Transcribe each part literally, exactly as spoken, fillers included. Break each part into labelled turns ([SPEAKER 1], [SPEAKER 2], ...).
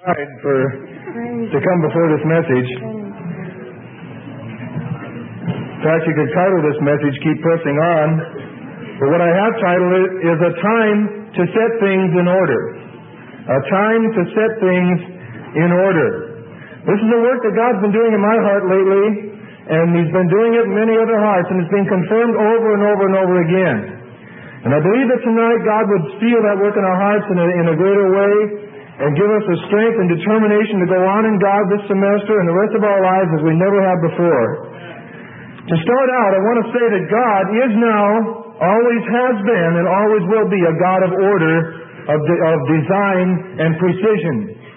[SPEAKER 1] for to come before this message. In fact, you could title this message, Keep Pressing On. But what I have titled it is A Time to Set Things in Order. A Time to Set Things in Order. This is a work that God's been doing in my heart lately, and He's been doing it in many other hearts, and it's been confirmed over and over and over again. And I believe that tonight God would seal that work in our hearts in a, in a greater way, and give us the strength and determination to go on in God this semester and the rest of our lives as we never have before. To start out, I want to say that God is now, always has been, and always will be a God of order, of, de- of design, and precision.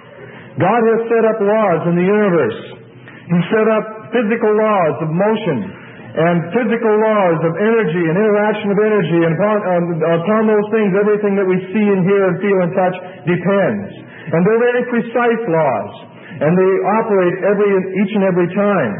[SPEAKER 1] God has set up laws in the universe. He set up physical laws of motion and physical laws of energy and interaction of energy, and upon, um, upon those things, everything that we see and hear and feel and touch depends. And they're very precise laws, and they operate every each and every time.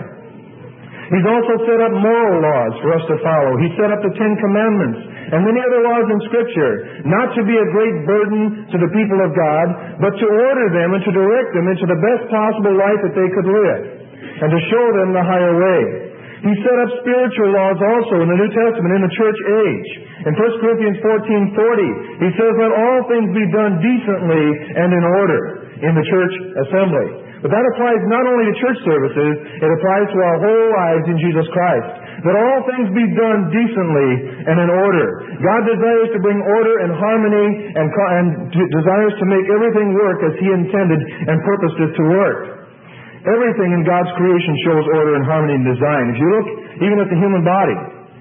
[SPEAKER 1] He's also set up moral laws for us to follow. He set up the Ten Commandments and many other laws in Scripture, not to be a great burden to the people of God, but to order them and to direct them into the best possible life that they could live, and to show them the higher way. He set up spiritual laws also in the New Testament, in the church age. In First Corinthians fourteen forty, he says, let all things be done decently and in order in the church assembly. But that applies not only to church services, it applies to our whole lives in Jesus Christ. That all things be done decently and in order. God desires to bring order and harmony and, and desires to make everything work as He intended and purposed it to work. Everything in God's creation shows order and harmony and design. If you look even at the human body,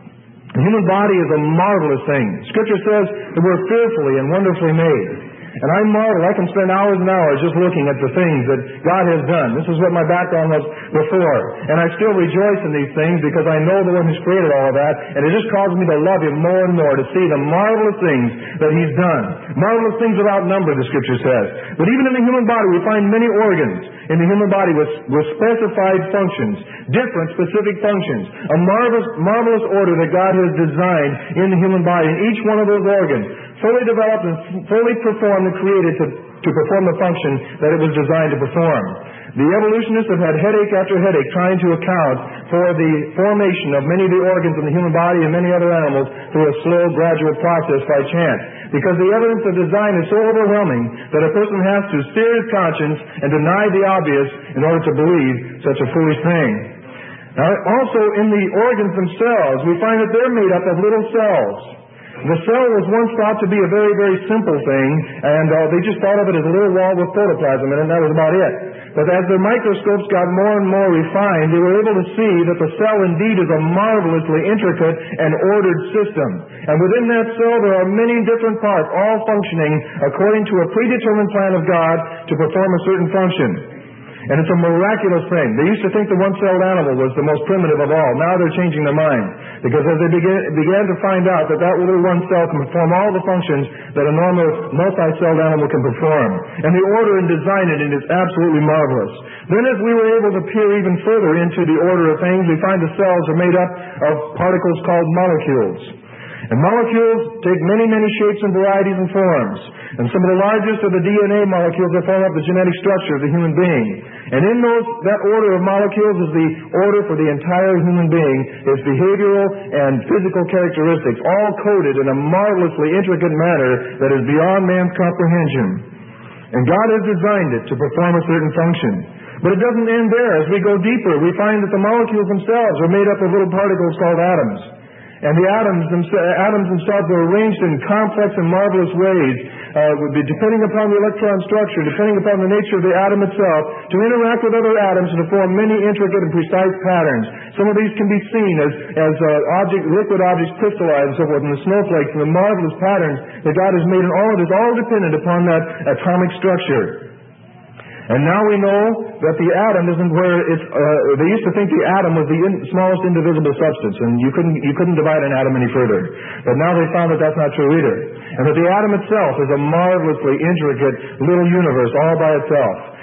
[SPEAKER 1] the human body is a marvelous thing. Scripture says that we're fearfully and wonderfully made. And I marvel, I can spend hours and hours just looking at the things that God has done. This is what my background was before. And I still rejoice in these things because I know the one who's created all of that. And it just causes me to love Him more and more, to see the marvelous things that He's done. Marvelous things without number, the Scripture says. But even in the human body, we find many organs in the human body with, with specified functions, different specific functions. A marvelous, marvelous order that God has designed in the human body. And each one of those organs fully developed and fully performed and created to, to perform the function that it was designed to perform. The evolutionists have had headache after headache trying to account for the formation of many of the organs in the human body and many other animals through a slow, gradual process by chance. Because the evidence of design is so overwhelming that a person has to steer his conscience and deny the obvious in order to believe such a foolish thing. Now, also in the organs themselves, we find that they're made up of little cells. The cell was once thought to be a very, very simple thing, and uh, they just thought of it as a little wall with protoplasm in it, and that was about it. But as their microscopes got more and more refined, they were able to see that the cell indeed is a marvelously intricate and ordered system. And within that cell there are many different parts, all functioning according to a predetermined plan of God to perform a certain function. And it's a miraculous thing. They used to think the one-celled animal was the most primitive of all. Now they're changing their mind. Because as they began, began to find out that that little one cell can perform all the functions that a normal multi-celled animal can perform. And the order and design in it is absolutely marvelous. Then as we were able to peer even further into the order of things, we find the cells are made up of particles called molecules. And molecules take many, many shapes and varieties and forms. And some of the largest are the D N A molecules that form up the genetic structure of the human being. And in those, that order of molecules is the order for the entire human being, its behavioral and physical characteristics, all coded in a marvelously intricate manner that is beyond man's comprehension. And God has designed it to perform a certain function. But it doesn't end there. As we go deeper, we find that the molecules themselves are made up of little particles called atoms. And the atoms, atoms themselves are arranged in complex and marvelous ways, uh, depending upon the electron structure, depending upon the nature of the atom itself, to interact with other atoms and to form many intricate and precise patterns. Some of these can be seen as, as uh, object, liquid objects crystallize and so forth, and the snowflakes and the marvelous patterns that God has made, and all of it is all dependent upon that atomic structure. And now we know that the atom isn't where it's, uh, they used to think the atom was the in, smallest indivisible substance, and you couldn't, you couldn't divide an atom any further. But now they found that that's not true either. And that the atom itself is a marvelously intricate little universe all by itself.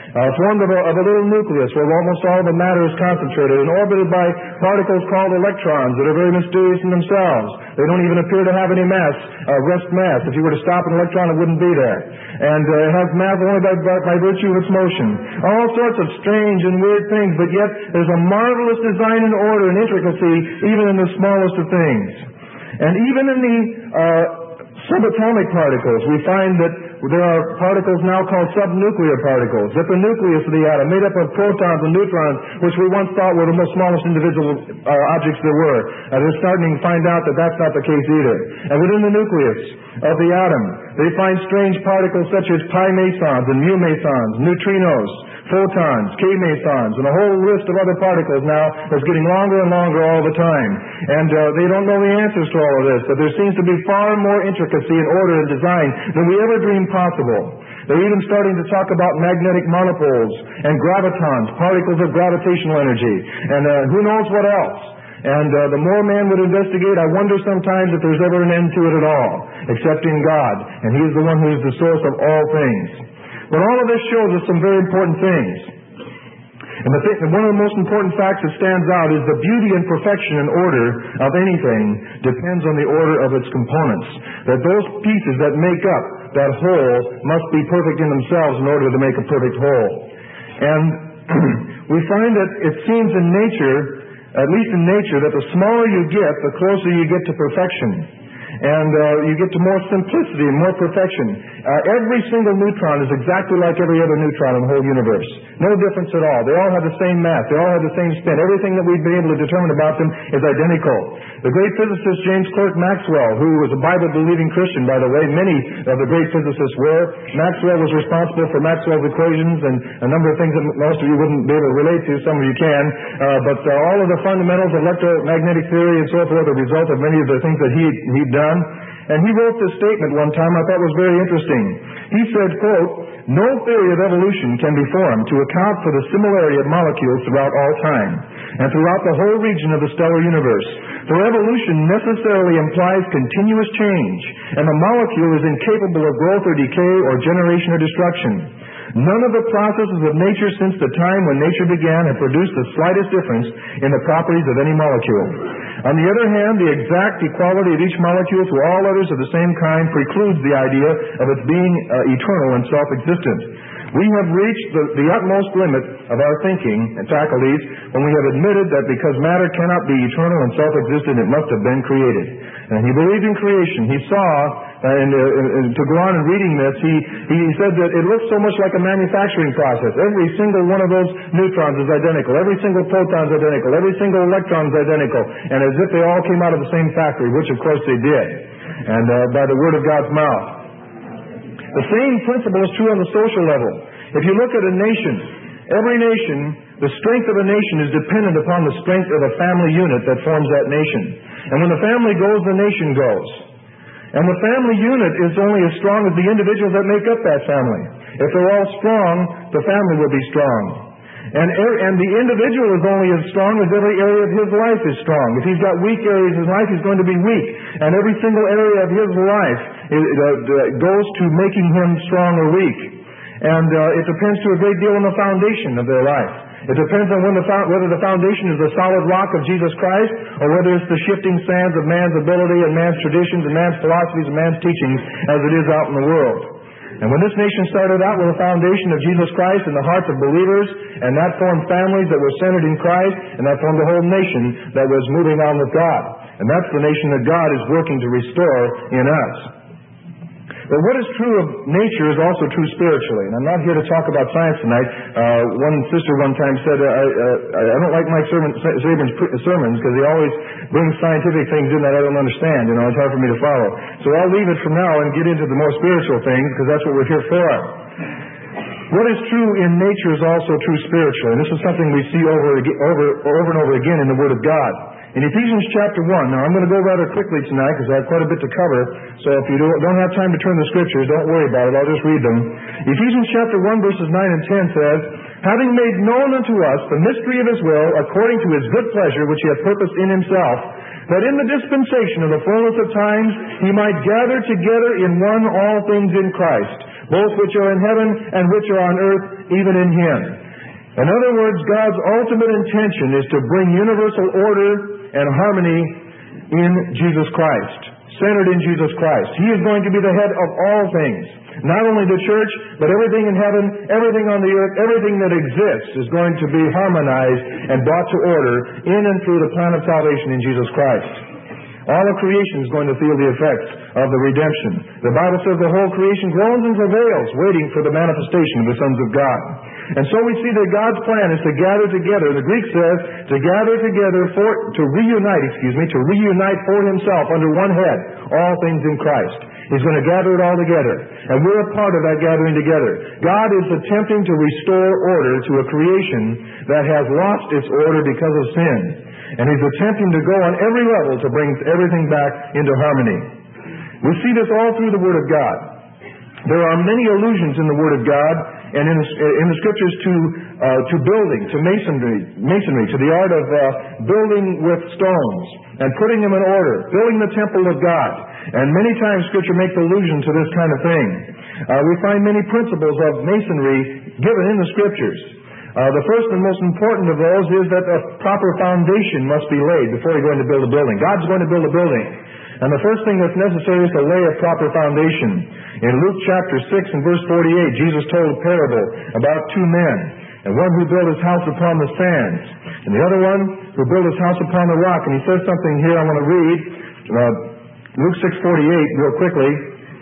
[SPEAKER 1] Uh, formed of a, of a little nucleus where almost all the matter is concentrated and orbited by particles called electrons that are very mysterious in themselves. They don't even appear to have any mass, uh, rest mass. If you were to stop an electron, it wouldn't be there. And uh, it has mass only by, by, by virtue of its motion. All sorts of strange and weird things, but yet there's a marvelous design and order and intricacy even in the smallest of things. And even in the uh, subatomic particles, we find that there are particles now called subnuclear particles, that the nucleus of the atom, made up of protons and neutrons, which we once thought were the most smallest individual uh, objects there were. Uh, they're starting to find out that that's not the case either. And within the nucleus of the atom, they find strange particles such as pi mesons and mu mesons, neutrinos, photons, K-mesons, and a whole list of other particles now that's getting longer and longer all the time. And uh, they don't know the answers to all of this, but there seems to be far more intricacy and order and design than we ever dreamed possible. They're even starting to talk about magnetic monopoles and gravitons, particles of gravitational energy, and uh, who knows what else. And uh, the more man would investigate, I wonder sometimes if there's ever an end to it at all, except in God, and He is the one who is the source of all things. But all of this shows us some very important things. And the thing, one of the most important facts that stands out is the beauty and perfection and order of anything depends on the order of its components. That those pieces that make up that whole must be perfect in themselves in order to make a perfect whole. And we find that it seems in nature, at least in nature, that the smaller you get, the closer you get to perfection. And uh, you get to more simplicity and more perfection. Uh, every single neutron is exactly like every other neutron in the whole universe. No difference at all. They all have the same mass. They all have the same spin. Everything that we've been able to determine about them is identical. The great physicist James Clerk Maxwell, who was a Bible-believing Christian, by the way, many of the great physicists were. Maxwell was responsible for Maxwell's equations and a number of things that most of you wouldn't be able to relate to. Some of you can. Uh, but uh, all of the fundamentals of electromagnetic theory and so forth are the result of many of the things that he, he'd done. And he wrote this statement one time I thought was very interesting. He said, quote, "No theory of evolution can be formed to account for the similarity of molecules throughout all time and throughout the whole region of the stellar universe. For evolution necessarily implies continuous change, and the molecule is incapable of growth or decay or generation or destruction. None of the processes of nature since the time when nature began have produced the slightest difference in the properties of any molecule. On the other hand, the exact equality of each molecule to all others of the same kind precludes the idea of its being uh, eternal and self-existent. We have reached the, the utmost limit of our thinking and faculties when we have admitted that because matter cannot be eternal and self-existent, it must have been created." And he believed in creation. He saw, uh, and, uh, and to go on and reading this, he, he said that it looks so much like a manufacturing process. Every single one of those neutrons is identical. Every single proton is identical. Every single electron is identical. And as if they all came out of the same factory, which of course they did. And uh, by the word of God's mouth. The same principle is true on the social level. If you look at a nation, every nation, the strength of a nation is dependent upon the strength of a family unit that forms that nation. And when the family goes, the nation goes. And the family unit is only as strong as the individuals that make up that family. If they're all strong, the family will be strong. And, and the individual is only as strong as every area of his life is strong. If he's got weak areas in his life, he's going to be weak. And every single area of his life it, uh, goes to making him strong or weak. And uh, it depends to a great deal on the foundation of their life. It depends on when the, whether the foundation is the solid rock of Jesus Christ or whether it's the shifting sands of man's ability and man's traditions and man's philosophies and man's teachings as it is out in the world. And when this nation started out with a foundation of Jesus Christ in the hearts of believers, and that formed families that were centered in Christ, and that formed a whole nation that was moving on with God. And that's the nation that God is working to restore in us. But what is true of nature is also true spiritually. And I'm not here to talk about science tonight. Uh, one sister one time said, uh, I, uh, I don't like Mike Saban's sermons because he always brings scientific things in that I don't understand. You know, it's hard for me to follow. So I'll leave it for now and get into the more spiritual things because that's what we're here for. What is true in nature is also true spiritually. And this is something we see over, over, over and over again in the Word of God. In Ephesians chapter one, now I'm going to go rather quickly tonight because I have quite a bit to cover, so if you don't have time to turn the scriptures, don't worry about it, I'll just read them. Ephesians chapter one verses nine and ten says, "Having made known unto us the mystery of His will, according to His good pleasure, which He hath purposed in Himself, that in the dispensation of the fullness of times He might gather together in one all things in Christ, both which are in heaven and which are on earth, even in Him. In other words, God's ultimate intention is to bring universal order and harmony in Jesus Christ, centered in Jesus Christ. He is going to be the head of all things. Not only the church, but everything in heaven, everything on the earth, everything that exists is going to be harmonized and brought to order in and through the plan of salvation in Jesus Christ. All of creation is going to feel the effects of the redemption. The Bible says the whole creation groans and travails, waiting for the manifestation of the sons of God. And so we see that God's plan is to gather together. The Greek says to gather together for, to reunite, excuse me, to reunite for Himself under one head, all things in Christ. He's going to gather it all together. And we're a part of that gathering together. God is attempting to restore order to a creation that has lost its order because of sin. And He's attempting to go on every level to bring everything back into harmony. We see this all through the Word of God. There are many allusions in the Word of God and in the, in the Scriptures to uh, to building, to masonry, masonry, to the art of uh, building with stones and putting them in order, building the temple of God. And many times Scripture makes allusion to this kind of thing. Uh, we find many principles of masonry given in the Scriptures. Uh, the first and most important of those is that a proper foundation must be laid before you're going to build a building. God's going to build a building. And the first thing that's necessary is to lay a proper foundation. In Luke chapter six and verse forty-eight, Jesus told a parable about two men. And one who built his house upon the sands, and the other one who built his house upon the rock. And he says something here I want to read. Uh, Luke six forty-eight, real quickly.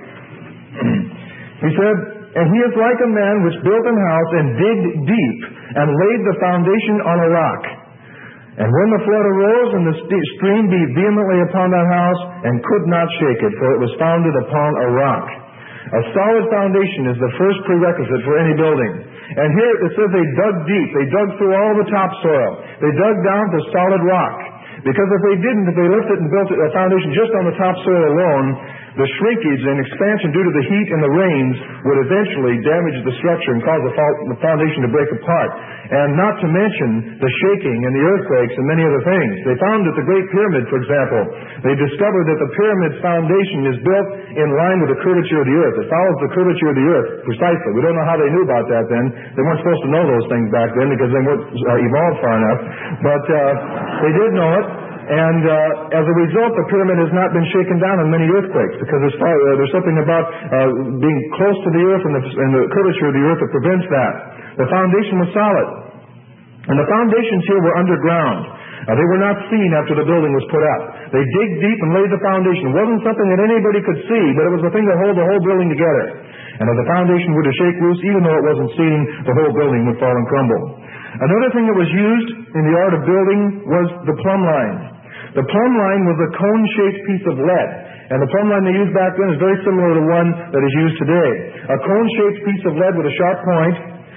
[SPEAKER 1] He said, "And he is like a man which built an house and digged deep and laid the foundation on a rock. And when the flood arose, and the stream beat vehemently upon that house, and could not shake it, for it was founded upon a rock." A solid foundation is the first prerequisite for any building. And here it says they dug deep. They dug through all the topsoil. They dug down to solid rock. Because if they didn't, if they left it and built a foundation just on the topsoil alone, the shrinkage and expansion due to the heat and the rains would eventually damage the structure and cause the, fa- the foundation to break apart. And not to mention the shaking and the earthquakes and many other things. They found that the Great Pyramid, for example, they discovered that the pyramid's foundation is built in line with the curvature of the earth. It follows the curvature of the earth precisely. We don't know how they knew about that then. They weren't supposed to know those things back then because they weren't uh, evolved far enough. But uh, they did know it. And uh, as a result, the pyramid has not been shaken down in many earthquakes because there's, far, uh, there's something about uh, being close to the earth and the, and the curvature of the earth that prevents that. The foundation was solid. And the foundations here were underground. Uh, they were not seen after the building was put up. They digged deep and laid the foundation. It wasn't something that anybody could see, but it was the thing that held the whole building together. And if the foundation were to shake loose, even though it wasn't seen, the whole building would fall and crumble. Another thing that was used in the art of building was the plumb line. The plumb line was a cone-shaped piece of lead. And the plumb line they used back then is very similar to one that is used today. A cone-shaped piece of lead with a sharp point.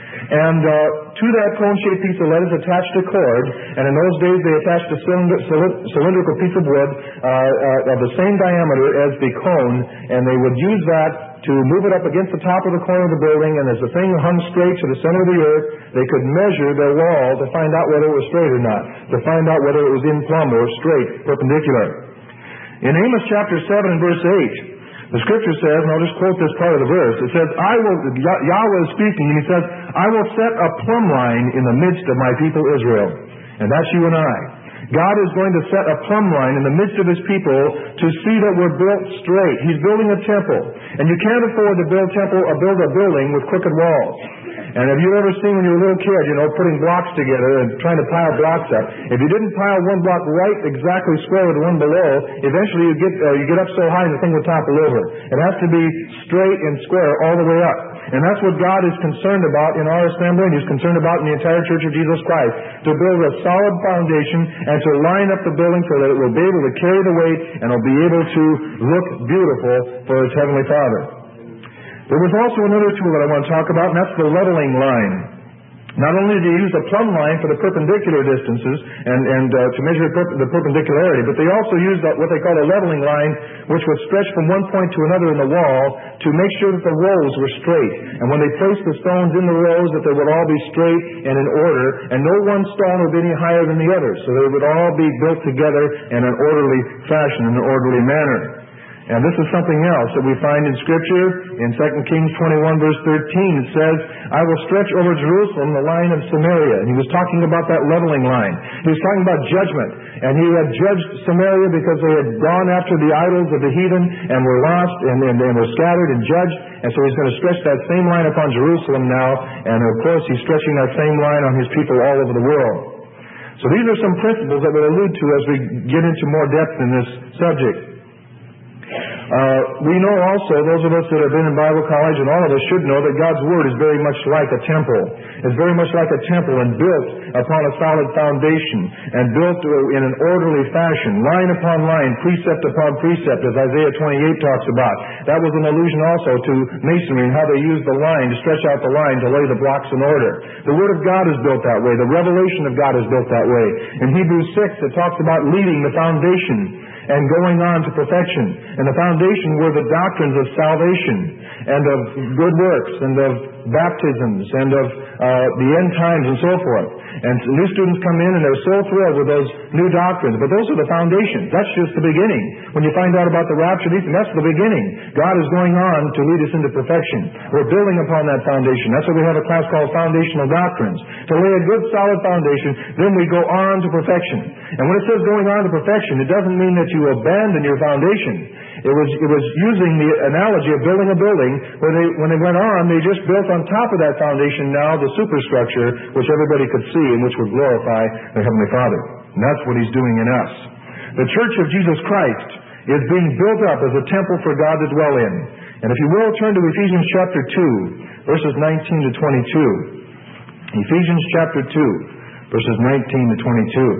[SPEAKER 1] And uh, to that cone-shaped piece of lead is attached a cord. And in those days they attached a cylinder, cylindrical piece of wood uh, uh, of the same diameter as the cone. And they would use that to move it up against the top of the corner of the building, and as the thing hung straight to the center of the earth, they could measure their wall to find out whether it was straight or not, to find out whether it was in plumb or straight, perpendicular. In Amos chapter seven and verse eight, the Scripture says, and I'll just quote this part of the verse, it says, I will, Yahweh is speaking, and He says, I will set a plumb line in the midst of my people Israel. And that's you and I. God is going to set a plumb line in the midst of His people to see that we're built straight. He's building a temple. And you can't afford to build temple or build a building with crooked walls. And have you ever seen when you were a little kid, you know, putting blocks together and trying to pile blocks up? If you didn't pile one block right exactly square with the one below, eventually you get uh, you get up so high and the thing will topple over. It has to be straight and square all the way up. And that's what God is concerned about in our assembly, and He's concerned about in the entire Church of Jesus Christ, to build a solid foundation and to line up the building so that it will be able to carry the weight and will be able to look beautiful for its Heavenly Father. There was also another tool that I want to talk about, and that's the leveling line. Not only did they use a plumb line for the perpendicular distances and, and uh, to measure per- the perpendicularity, but they also used what they call a leveling line, which would stretch from one point to another in the wall to make sure that the rows were straight. And when they placed the stones in the rows, that they would all be straight and in order, and no one stone would be any higher than the other. So they would all be built together in an orderly fashion, in an orderly manner. And this is something else that we find in Scripture. In Second Kings twenty-one, verse thirteen, it says, I will stretch over Jerusalem the line of Samaria. And he was talking about that leveling line. He was talking about judgment. And he had judged Samaria because they had gone after the idols of the heathen and were lost and, and, and were scattered and judged. And so he's going to stretch that same line upon Jerusalem now. And of course, he's stretching that same line on his people all over the world. So these are some principles that we'll allude to as we get into more depth in this subject. Uh, we know also, those of us that have been in Bible college, and all of us should know, that God's Word is very much like a temple. It's very much like a temple and built upon a solid foundation and built in an orderly fashion, line upon line, precept upon precept, as Isaiah twenty-eight talks about. That was an allusion also to masonry and how they used the line to stretch out the line to lay the blocks in order. The Word of God is built that way. The revelation of God is built that way. In Hebrews six, it talks about leading the foundation and going on to perfection. And the foundation were the doctrines of salvation and of good works and of baptisms and of uh, the end times and so forth. And new students come in and they're so thrilled with those new doctrines. But those are the foundations. That's just the beginning. When you find out about the rapture, that's the beginning. God is going on to lead us into perfection. We're building upon that foundation. That's why we have a class called Foundational Doctrines. To lay a good solid foundation, then we go on to perfection. And when it says going on to perfection, it doesn't mean that you abandon your foundation. It was it was using the analogy of building a building where they when they went on, they just built on top of that foundation now the superstructure which everybody could see and which would glorify their Heavenly Father. And that's what He's doing in us. The Church of Jesus Christ is being built up as a temple for God to dwell in. And if you will, turn to Ephesians chapter two, verses nineteen to twenty-two. Ephesians chapter two, verses nineteen to twenty-two.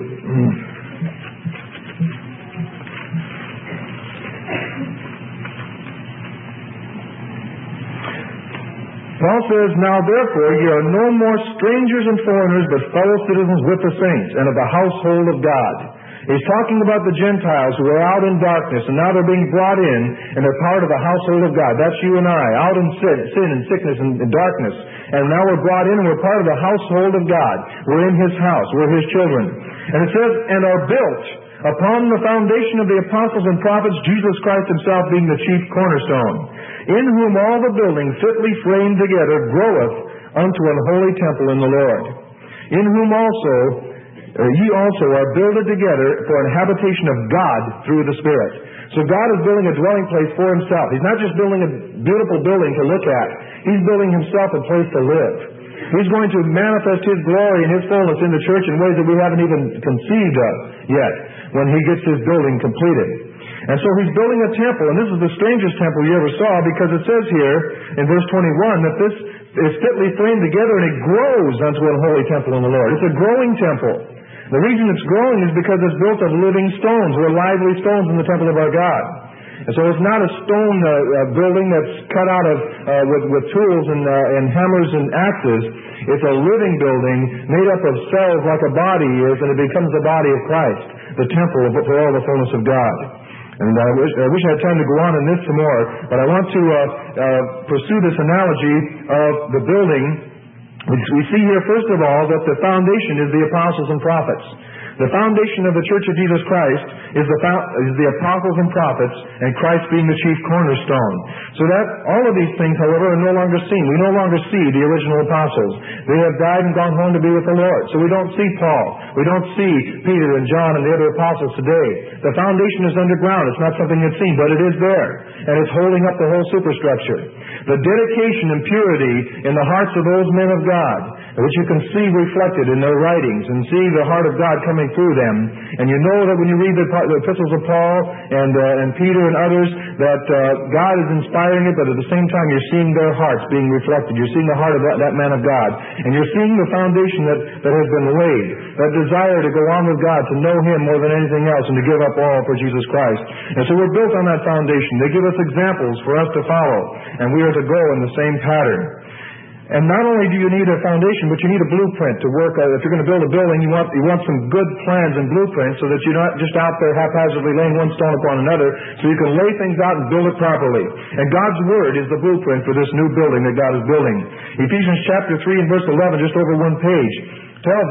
[SPEAKER 1] Paul says, Now therefore ye are no more strangers and foreigners, but fellow citizens with the saints, and of the household of God. He's talking about the Gentiles who are out in darkness, and now they're being brought in, and they're part of the household of God. That's you and I, out in sin, sin and sickness and, and darkness. And now we're brought in, and we're part of the household of God. We're in His house. We're His children. And it says, and are built upon the foundation of the apostles and prophets, Jesus Christ Himself being the chief cornerstone, in whom all the building fitly framed together groweth unto an holy temple in the Lord, in whom also uh, ye also are builded together for an habitation of God through the Spirit. So God is building a dwelling place for Himself. He's not just building a beautiful building to look at. He's building Himself a place to live. He's going to manifest His glory and His fullness in the church in ways that we haven't even conceived of yet when He gets His building completed. And so He's building a temple, and this is the strangest temple you ever saw, because it says here in verse twenty-one that this is fitly framed together and it grows unto an holy temple in the Lord. It's a growing temple. The reason it's growing is because it's built of living stones. We're lively stones in the temple of our God. And so it's not a stone uh, uh, building that's cut out of uh, with, with tools and, uh, and hammers and axes. It's a living building made up of cells like a body is, and it becomes the body of Christ, the temple for all the fullness of God. And I wish, I wish I had time to go on in this some more, but I want to uh, uh, pursue this analogy of the building. We, we see here, first of all, that the foundation is the apostles and prophets. The foundation of the Church of Jesus Christ is the, is the apostles and prophets, and Christ being the chief cornerstone. So that all of these things, however, are no longer seen. We no longer see the original apostles. They have died and gone home to be with the Lord. So we don't see Paul. We don't see Peter and John and the other apostles today. The foundation is underground. It's not something that's seen, but it is there. And it's holding up the whole superstructure. The dedication and purity in the hearts of those men of God, which you can see reflected in their writings and see the heart of God coming through them. And you know that when you read the, the epistles of Paul and, uh, and Peter and others, that uh, God is inspiring it, but at the same time you're seeing their hearts being reflected. You're seeing the heart of that, that man of God. And you're seeing the foundation that, that has been laid, that desire to go on with God, to know Him more than anything else, and to give up all for Jesus Christ. And so we're built on that foundation. They give us examples for us to follow, and we are to go in the same pattern. And not only do you need a foundation, but you need a blueprint to work. Uh, if you're going to build a building, you want you want some good plans and blueprints so that you're not just out there haphazardly laying one stone upon another, so you can lay things out and build it properly. And God's Word is the blueprint for this new building that God is building. Ephesians chapter three and verse eleven, just over one page, tells us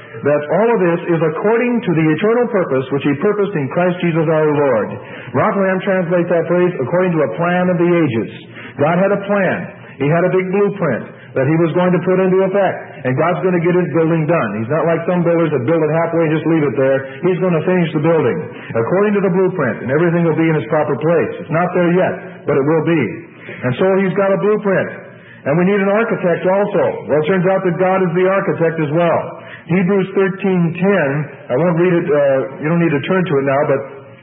[SPEAKER 1] that all of this is according to the eternal purpose which He purposed in Christ Jesus our Lord. Rotherham translates that phrase, according to a plan of the ages. God had a plan. He had a big blueprint that He was going to put into effect. And God's going to get His building done. He's not like some builders that build it halfway and just leave it there. He's going to finish the building according to the blueprint, and everything will be in its proper place. It's not there yet, but it will be. And so He's got a blueprint. And we need an architect also. Well, it turns out that God is the architect as well. Hebrews thirteen ten, I won't read it, uh, you don't need to turn to it now, but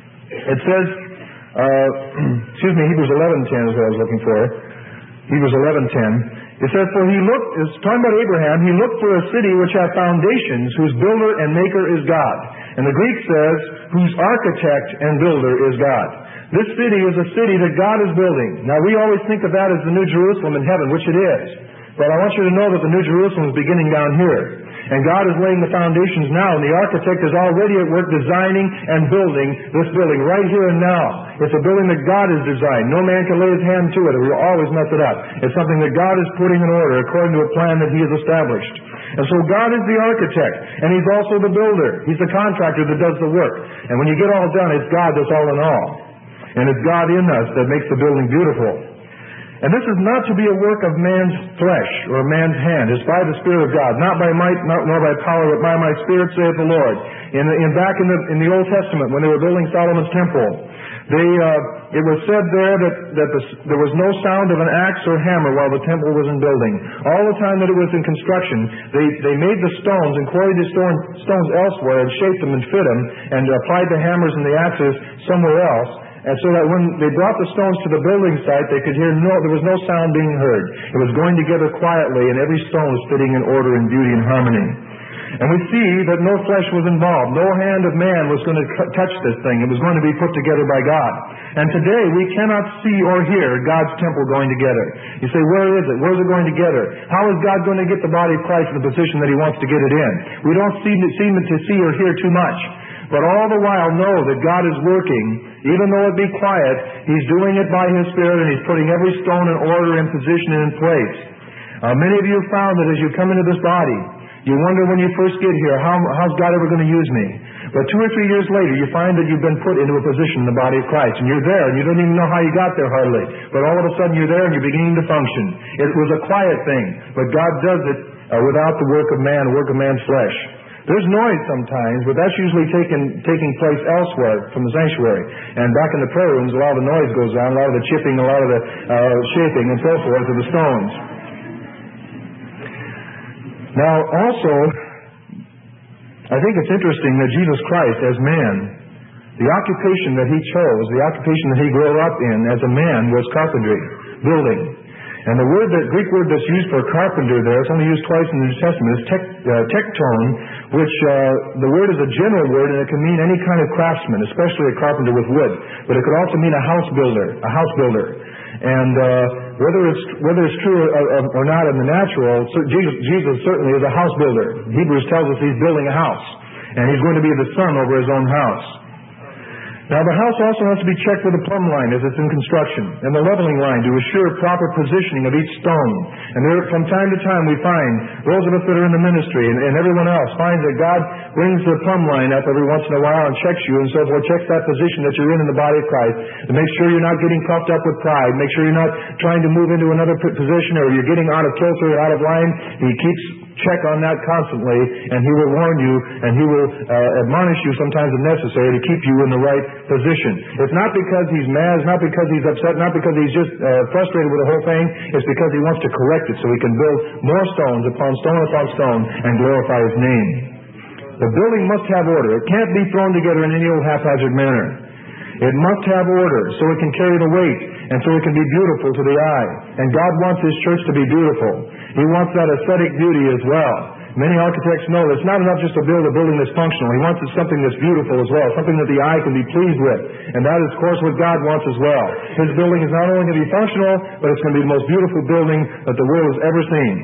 [SPEAKER 1] it says, uh, excuse me, Hebrews eleven ten is what I was looking for. Hebrews eleven ten. It says, for he looked, it's talking about Abraham, he looked for a city which hath foundations, whose builder and maker is God. And the Greek says, whose architect and builder is God. This city is a city that God is building. Now, we always think of that as the New Jerusalem in heaven, which it is. But I want you to know that the New Jerusalem is beginning down here. And God is laying the foundations now, and the architect is already at work designing and building this building right here and now. It's a building that God has designed. No man can lay his hand to it, or he'll always mess it up. It's something that God is putting in order according to a plan that He has established. And so God is the architect, and He's also the builder. He's the contractor that does the work. And when you get all done, it's God that's all in all. And it's God in us that makes the building beautiful. And this is not to be a work of man's flesh or man's hand. It's by the Spirit of God, not by might, not, nor by power, but by my Spirit, saith the Lord. In, in back in the in the Old Testament, when they were building Solomon's temple, they uh, it was said there that that the, there was no sound of an axe or hammer while the temple was in building. All the time that it was in construction, they they made the stones and quarried the stone, stones elsewhere and shaped them and fit them and applied the hammers and the axes somewhere else. And so that when they brought the stones to the building site, they could hear no, there was no sound being heard. It was going together quietly, and every stone was fitting in order and beauty and harmony. And we see that no flesh was involved. No hand of man was going to c- touch this thing. It was going to be put together by God. And today we cannot see or hear God's temple going together. You say, where is it? Where is it going together? How is God going to get the body of Christ in the position that He wants to get it in? We don't seem to, seem to see or hear too much. But all the while know that God is working, even though it be quiet, He's doing it by His Spirit, and He's putting every stone in order and position and in place. Uh, many of you have found that as you come into this body, you wonder when you first get here, how, how's God ever going to use me? But two or three years later, you find that you've been put into a position in the body of Christ, and you're there, and you don't even know how you got there hardly. But all of a sudden you're there, and you're beginning to function. It was a quiet thing, but God does it uh, without the work of man, the work of man's flesh. There's noise sometimes, but that's usually taken, taking place elsewhere from the sanctuary. And back in the prayer rooms, a lot of the noise goes on, a lot of the chipping, a lot of the uh, shaping and so forth of the stones. Now, also, I think it's interesting that Jesus Christ, as man, the occupation that He chose, the occupation that He grew up in as a man was carpentry, building. And the word, that Greek word that's used for carpenter there, it's only used twice in the New Testament, is tek, uh, tekton, which uh, the word is a general word, and it can mean any kind of craftsman, especially a carpenter with wood. But it could also mean a house builder, a house builder. And uh, whether it's whether it's true or, or not in the natural, so Jesus, Jesus certainly is a house builder. Hebrews tells us He's building a house, and He's going to be the son over His own house. Now, the house also has to be checked with a plumb line as it's in construction, and the leveling line to assure proper positioning of each stone. And there, from time to time, we find, those of us that are in the ministry and, and everyone else, finds that God brings the plumb line up every once in a while and checks you and so forth, checks that position that you're in in the body of Christ, to make sure you're not getting puffed up with pride, make sure you're not trying to move into another position or you're getting out of kilter or out of line. He keeps check on that constantly, and He will warn you, and He will uh, admonish you sometimes if necessary to keep you in the right position. It's not because He's mad, it's not because He's upset, not because He's just uh, frustrated with the whole thing. It's because He wants to correct it so He can build more stones upon stone upon stone and glorify His name. The building must have order. It can't be thrown together in any old haphazard manner. It must have order so it can carry the weight and so it can be beautiful to the eye. And God wants His church to be beautiful. He wants that aesthetic beauty as well. Many architects know that it's not enough just to build a building that's functional. He wants it something that's beautiful as well, something that the eye can be pleased with. And that is, of course, what God wants as well. His building is not only going to be functional, but it's going to be the most beautiful building that the world has ever seen.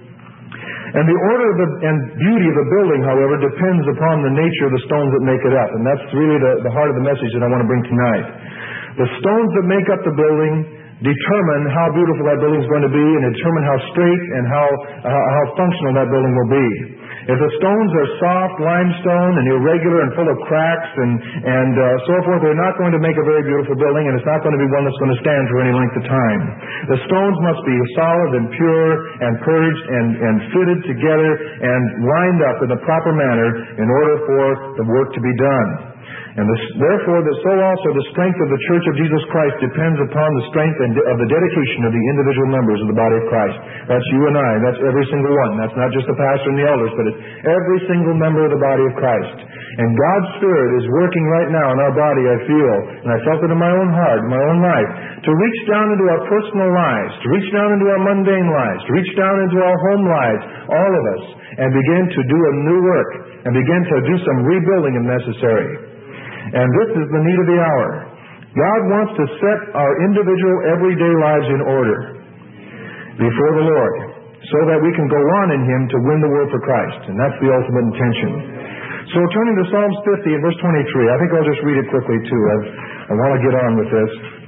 [SPEAKER 1] And the order of the, and beauty of the building, however, depends upon the nature of the stones that make it up. And that's really the, the heart of the message that I want to bring tonight. The stones that make up the building determine how beautiful that building is going to be, and determine how straight and how, uh, how functional that building will be. If the stones are soft limestone and irregular and full of cracks and, and uh, so forth, they're not going to make a very beautiful building, and it's not going to be one that's going to stand for any length of time. The stones must be solid and pure and purged and, and fitted together and lined up in the proper manner in order for the work to be done. And this, therefore, that so also the strength of the Church of Jesus Christ depends upon the strength and of the dedication of the individual members of the body of Christ. That's you and I. That's every single one. That's not just the pastor and the elders, but it's every single member of the body of Christ. And God's Spirit is working right now in our body, I feel, and I felt it in my own heart, in my own life, to reach down into our personal lives, to reach down into our mundane lives, to reach down into our home lives, all of us, and begin to do a new work, and begin to do some rebuilding if necessary. And this is the need of the hour. God wants to set our individual everyday lives in order before the Lord so that we can go on in Him to win the world for Christ. And that's the ultimate intention. So turning to Psalms fifty and verse twenty-three, I think I'll just read it quickly too. I, I want to get on with this.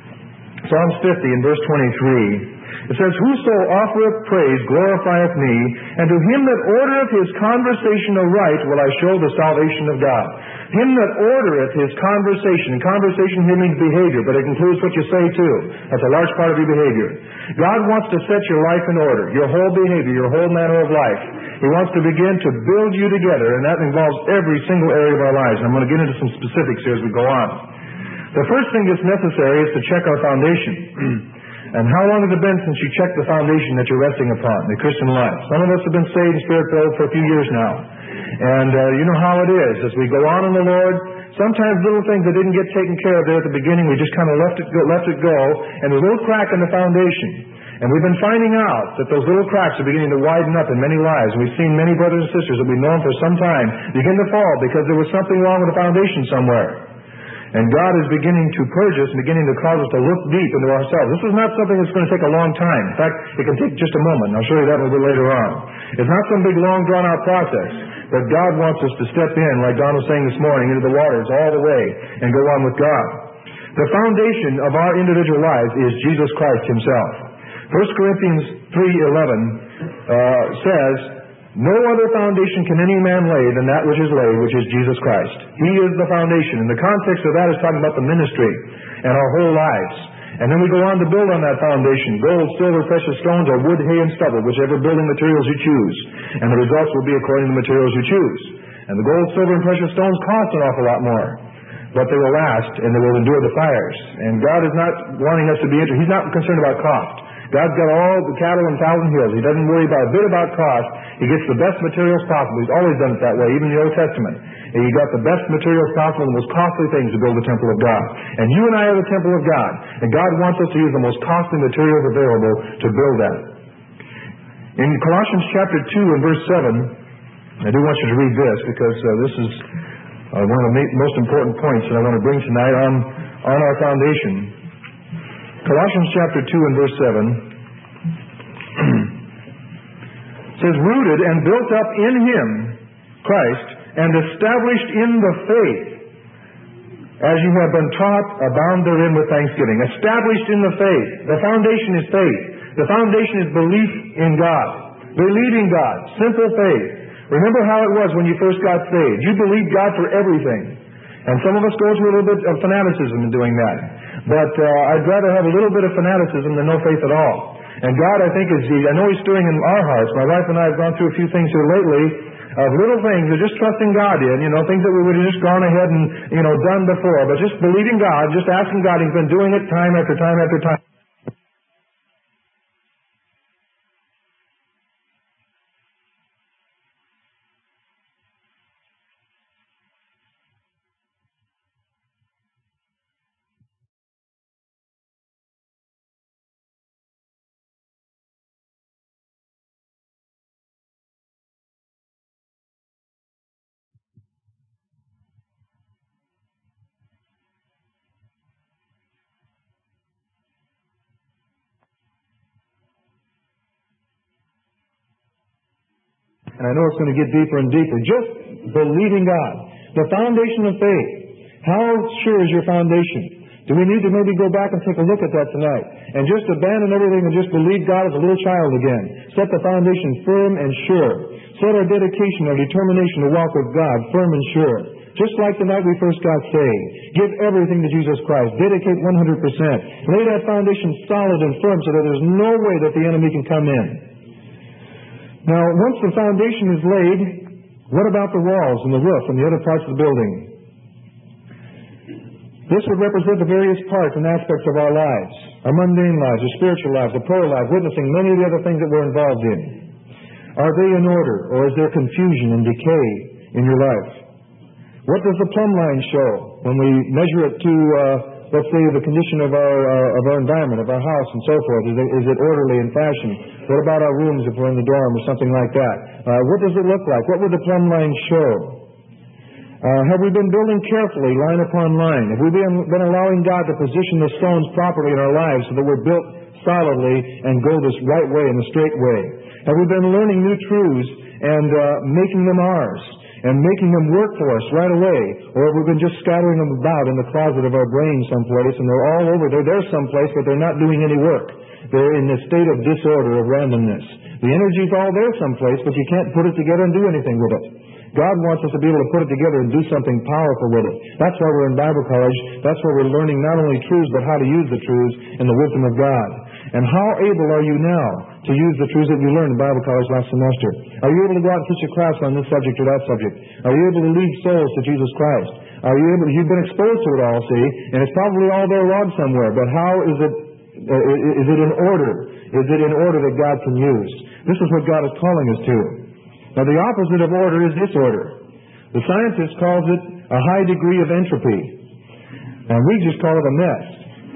[SPEAKER 1] Psalms fifty and verse twenty-three, it says, Whoso offereth praise glorifieth me, and to him that ordereth his conversation aright will I show the salvation of God. Him that ordereth his conversation, and conversation here means behavior, but it includes what you say too. That's a large part of your behavior. God wants to set your life in order, your whole behavior, your whole manner of life. He wants to begin to build you together, and that involves every single area of our lives. And I'm going to get into some specifics here as we go on. The first thing that's necessary is to check our foundation. And how long has it been since you checked the foundation that you're resting upon, the Christian life? Some of us have been saved and Spirit-filled for a few years now. And uh, you know how it is. As we go on in the Lord, sometimes little things that didn't get taken care of there at the beginning, we just kind of left it go, left it go, and there's a little crack in the foundation. And we've been finding out that those little cracks are beginning to widen up in many lives. And we've seen many brothers and sisters that we've known for some time begin to fall because there was something wrong with the foundation somewhere. And God is beginning to purge us and beginning to cause us to look deep into ourselves. This is not something that's going to take a long time. In fact, it can take just a moment. I'll show you that a little bit later on. It's not some big, long, drawn-out process. But God wants us to step in, like Don was saying this morning, into the waters all the way and go on with God. The foundation of our individual lives is Jesus Christ Himself. First Corinthians three eleven uh, says, No other foundation can any man lay than that which is laid, which is Jesus Christ. He is the foundation. And the context of that is talking about the ministry and our whole lives. And then we go on to build on that foundation. Gold, silver, precious stones, or wood, hay, and stubble, whichever building materials you choose. And the results will be according to the materials you choose. And the gold, silver, and precious stones cost an awful lot more. But they will last, and they will endure the fires. And God is not wanting us to be interested. He's not concerned about cost. God's got all the cattle on thousand hills. He doesn't worry about a bit about cost. He gets the best materials possible. He's always done it that way, even in the Old Testament. And he got the best materials possible, the most costly things to build the temple of God. And you and I are the temple of God. And God wants us to use the most costly materials available to build that. In Colossians chapter two and verse seven, I do want you to read this because uh, this is uh, one of the most important points that I want to bring tonight on, on our foundation. Colossians chapter two and verse seven says, Rooted and built up in Him, Christ, and established in the faith, as you have been taught, abound therein with thanksgiving. Established in the faith. The foundation is faith. The foundation is belief in God. Believing God. Simple faith. Remember how it was when you first got saved. You believed God for everything. And some of us go through a little bit of fanaticism in doing that. But uh, I'd rather have a little bit of fanaticism than no faith at all. And God, I think, is, I know He's stirring in our hearts. My wife and I have gone through a few things here lately of little things of just trusting God in, you know, things that we would have just gone ahead and, you know, done before. But just believing God, just asking God. He's been doing it time after time after time. And I know it's going to get deeper and deeper. Just believing God. The foundation of faith. How sure is your foundation? Do we need to maybe go back and take a look at that tonight? And just abandon everything and just believe God as a little child again. Set the foundation firm and sure. set our dedication, our determination to walk with God firm and sure. Just like the night we first got saved. Give everything to Jesus Christ. Dedicate one hundred percent. Lay that foundation solid and firm so that there's no way that the enemy can come in. Now, once the foundation is laid, what about the walls and the roof and the other parts of the building? This would represent the various parts and aspects of our lives. Our mundane lives, our spiritual lives, our prayer lives, witnessing, many of the other things that we're involved in. Are they in order, or is there confusion and decay in your life? What does the plumb line show when we measure it to, uh, let's say, the condition of our uh, of our environment, of our house, and so forth? Is it, is it orderly in fashion? What about our rooms if we're in the dorm or something like that? Uh, what does it look like? What would the plumb line show? Uh, have we been building carefully, line upon line? Have we been, been allowing God to position the stones properly in our lives so that we're built solidly and go this right way and the straight way? Have we been learning new truths and uh, making them ours? And making them work for us right away? Or have we been just scattering them about in the closet of our brain someplace, and they're all over. They're there someplace, but they're not doing any work. They're in a state of disorder, of randomness. The energy's all there someplace, but you can't put it together and do anything with it. God wants us to be able to put it together and do something powerful with it. That's why we're in Bible college. That's why we're learning not only truths, but how to use the truths in the wisdom of God. And how able are you now to use the truths that you learned in Bible college last semester? Are you able to go out and teach a class on this subject or that subject? Are you able to lead souls to Jesus Christ? Are you able? You've been exposed to it all, see, and it's probably all there logged somewhere. But how is it? Uh, is it in order? Is it in order that God can use? This is what God is calling us to. Now, the opposite of order is disorder. The scientist calls it a high degree of entropy, and we just call it a mess.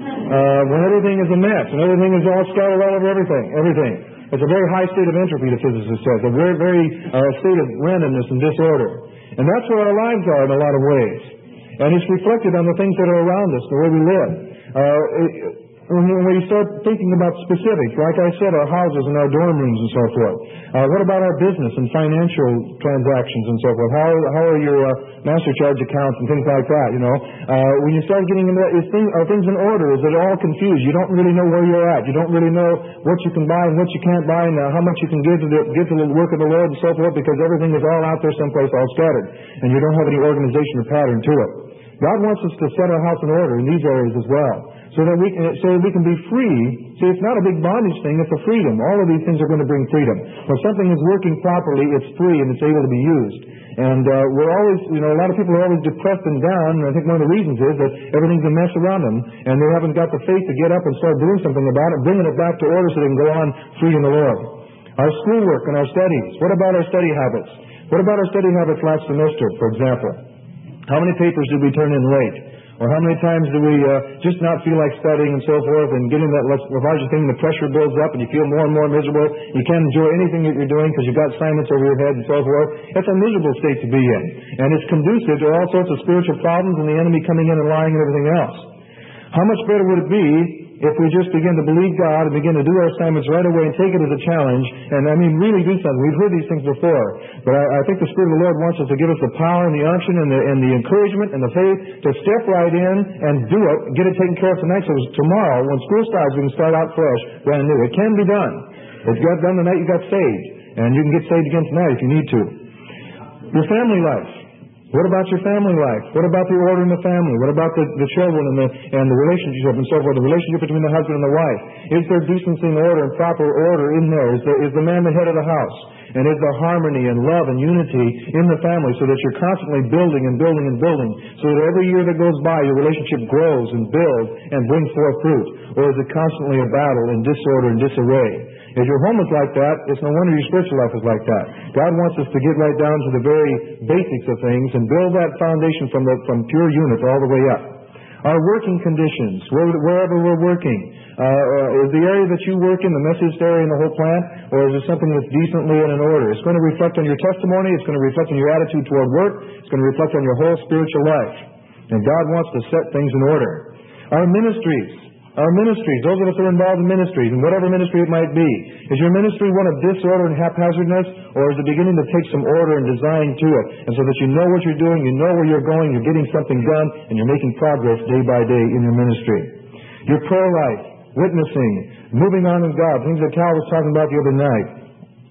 [SPEAKER 1] Uh, when everything is a mess, and everything is all scattered all over everything, everything. It's a very high state of entropy, the physicist says, a very, very uh, state of randomness and disorder. And that's where our lives are in a lot of ways. And it's reflected on the things that are around us, the way we live. Uh, it, when we start thinking about specifics, like I said, our houses and our dorm rooms and so forth. Uh, what about our business and financial transactions and so forth? How, how are your uh, master charge accounts and things like that, you know? Uh, when you start getting into that, is things, are things in order? Is it all confused? You don't really know where you're at. You don't really know what you can buy and what you can't buy and uh, how much you can give to, the, give to the work of the Lord and so forth, because everything is all out there someplace, all scattered. And you don't have any organization or pattern to it. God wants us to set our house in order in these areas as well, so that we can, so that we can be free. See, it's not a big bondage thing, it's a freedom. All of these things are going to bring freedom. When something is working properly, it's free and it's able to be used. And uh, we're always, you know, a lot of people are always depressed and down, and I think one of the reasons is that everything's a mess around them, and they haven't got the faith to get up and start doing something about it, bringing it back to order so they can go on free in the Lord. Our schoolwork and our studies. What about our study habits? What about our study habits last semester, for example? How many papers did we turn in late? Or how many times do we uh, just not feel like studying and so forth, and getting that lethargic thing, the pressure builds up and you feel more and more miserable. You can't enjoy anything that you're doing because you've got assignments over your head and so forth. It's a miserable state to be in. And it's conducive to all sorts of spiritual problems and the enemy coming in and lying and everything else. How much better would it be if we just begin to believe God and begin to do our assignments right away and take it as a challenge, and I mean really do something. We've heard these things before, but I, I think the Spirit of the Lord wants us to give us the power and the unction and the, and the encouragement and the faith to step right in and do it, get it taken care of tonight, so tomorrow when school starts we can start out fresh, brand new. It can be done. It's got done the night you got saved, and you can get saved again tonight if you need to. Your family life. What about your family life? What about the order in the family? What about the, the children and the and the relationship and so forth? The relationship between the husband and the wife. Is there decency and order and proper order in there? Is, there, is the man the head of the house? And is there harmony and love and unity in the family so that you're constantly building and building and building, so that every year that goes by your relationship grows and builds and brings forth fruit? Or is it constantly a battle and disorder and disarray? If your home is like that, it's no wonder your spiritual life is like that. God wants us to get right down to the very basics of things and build that foundation from the from pure unit all the way up. Our working conditions, where, wherever we're working. Uh, is the area that you work in the messiest area in the whole plant, or is it something that's decently and in order? It's going to reflect on your testimony. It's going to reflect on your attitude toward work. It's going to reflect on your whole spiritual life. And God wants to set things in order. Our ministries. Our ministries, those of us who are involved in ministries, and whatever ministry it might be. Is your ministry one of disorder and haphazardness, or is it beginning to take some order and design to it? And so that you know what you're doing, you know where you're going, you're getting something done, and you're making progress day by day in your ministry. Your prayer life, witnessing, moving on in God, things that Cal was talking about the other night.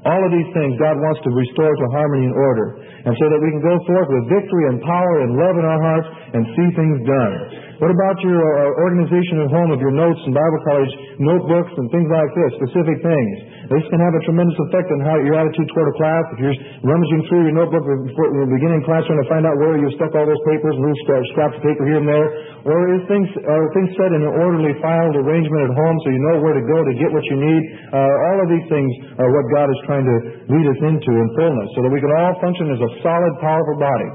[SPEAKER 1] All of these things God wants to restore to harmony and order, and so that we can go forth with victory and power and love in our hearts and see things done. What about your uh, organization at home of your notes and Bible college notebooks and things like this, specific things? This can have a tremendous effect on how your attitude toward a class. If you're rummaging through your notebook before the beginning of class trying to find out where you stuck all those papers, little scraps of paper here and there, or is things are things set in an orderly filed arrangement at home so you know where to go to get what you need? Uh, all of these things are what God is trying to lead us into in fullness, so that we can all function as a solid, powerful body.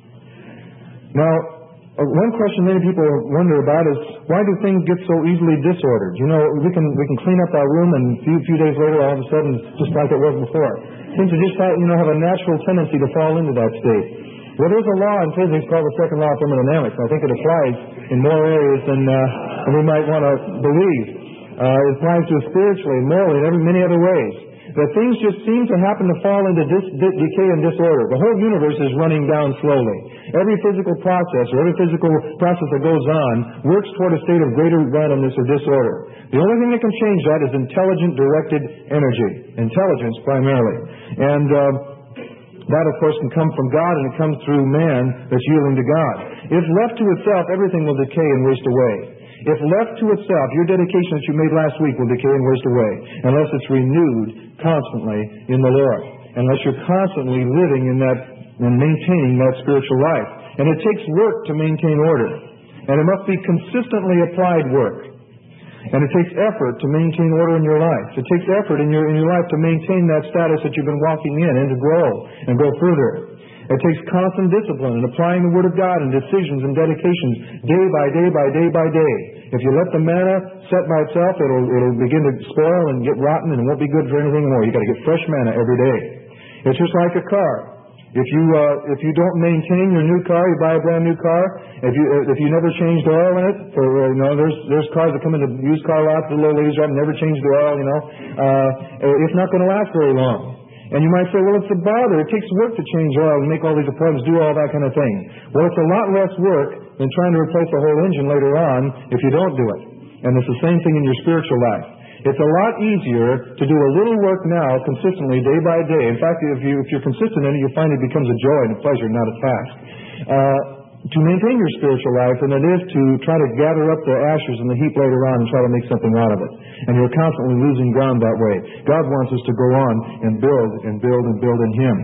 [SPEAKER 1] Now, Uh, one question many people wonder about is, why do things get so easily disordered? You know, we can we can clean up our room, and a few, few days later, all of a sudden, it's just like it was before. It seems to just have, you know, have a natural tendency to fall into that state. Well, there's a law in physics called the second law of thermodynamics, and I think it applies in more areas than, uh, than we might want to believe. Uh, it applies to us spiritually, morally, and every, many other ways. That things just seem to happen to fall into dis- di- decay and disorder. The whole universe is running down slowly. Every physical process or every physical process that goes on works toward a state of greater randomness or disorder. The only thing that can change that is intelligent directed energy. Intelligence primarily. And uh, that, of course, can come from God, and it comes through man that's yielding to God. If left to itself, everything will decay and waste away. If left to itself, your dedication that you made last week will decay and waste away, unless it's renewed constantly in the Lord, unless you're constantly living in that and maintaining that spiritual life. And it takes work to maintain order, and it must be consistently applied work. And it takes effort to maintain order in your life. It takes effort in your in your life to maintain that status that you've been walking in, and to grow and go further. It takes constant discipline in applying the Word of God and decisions and dedications day by day by day by day. If you let the manna set by itself, it'll it'll begin to spoil and get rotten, and it won't be good for anything more. You've got to get fresh manna every day. It's just like a car. If you uh, if you don't maintain your new car, you buy a brand new car. If you if you never changed oil in it, for uh, you know, there's there's cars that come into used car lots, the little ladies drive, never change the oil. You know, uh, it's not going to last very long. And you might say, well, it's a bother. It takes work to change oil and make all these appointments, do all that kind of thing. Well, it's a lot less work than trying to replace the whole engine later on if you don't do it. And it's the same thing in your spiritual life. It's a lot easier to do a little work now consistently, day by day. In fact, if, you, if you're consistent in it, you'll find it becomes a joy and a pleasure, not a task. Uh, to maintain your spiritual life than it is to try to gather up the ashes in the heap later on and try to make something out of it. And you're constantly losing ground that way. God wants us to go on and build and build and build in Him.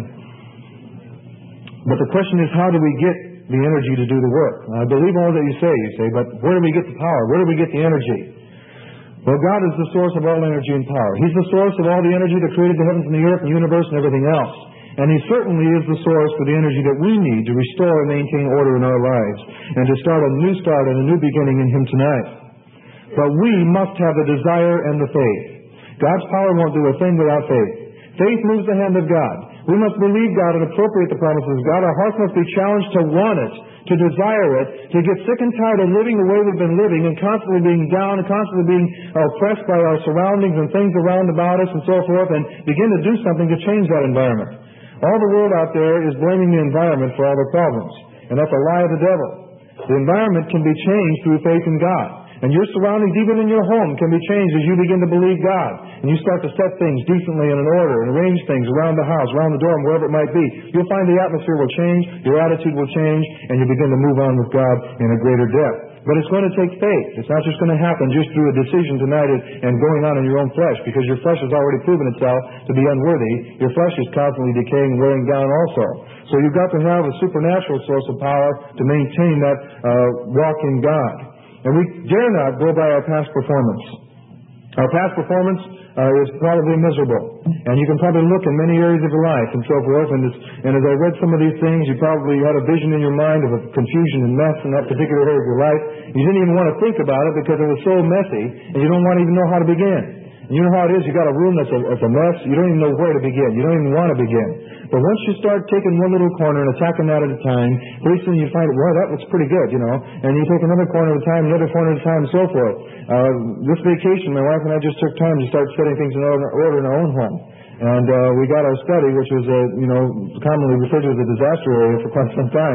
[SPEAKER 1] But the question is, how do we get the energy to do the work? I believe all that you say, you say, but where do we get the power? Where do we get the energy? Well, God is the source of all energy and power. He's the source of all the energy that created the heavens and the earth and the universe and everything else. And He certainly is the source for the energy that we need to restore and maintain order in our lives and to start a new start and a new beginning in Him tonight. But we must have the desire and the faith. God's power won't do a thing without faith. Faith moves the hand of God. We must believe God and appropriate the promises of God. Our hearts must be challenged to want it, to desire it, to get sick and tired of living the way we've been living and constantly being down and constantly being oppressed by our surroundings and things around about us and so forth, and begin to do something to change that environment. All the world out there is blaming the environment for all the problems, and that's a lie of the devil. The environment can be changed through faith in God. And your surroundings, even in your home, can be changed as you begin to believe God. And you start to set things decently and in order and arrange things around the house, around the dorm, wherever it might be. You'll find the atmosphere will change, your attitude will change, and you begin to move on with God in a greater depth. But it's going to take faith. It's not just going to happen just through a decision tonight and going on in your own flesh, because your flesh has already proven itself to be unworthy. Your flesh is constantly decaying and wearing down also. So you've got to have a supernatural source of power to maintain that uh, walk in God. And we dare not go by our past performance. Our past performance uh, is probably miserable. And you can probably look in many areas of your life and so forth. And as, and as I read some of these things, you probably had a vision in your mind of a confusion and mess in that particular area of your life. You didn't even want to think about it because it was so messy, and you don't want to even know how to begin. And you know how it is. You got a room that's a, that's a mess. You don't even know where to begin. You don't even want to begin. But once you start taking one little corner and attacking that at a time, pretty soon you find, well, that looks pretty good, you know. And you take another corner at a time, another corner at a time, and so forth. Uh, this vacation, my wife and I just took time to start setting things in order, order in our own home. And uh, we got our study, which was, uh, you know, commonly referred to as a disaster area for quite some time.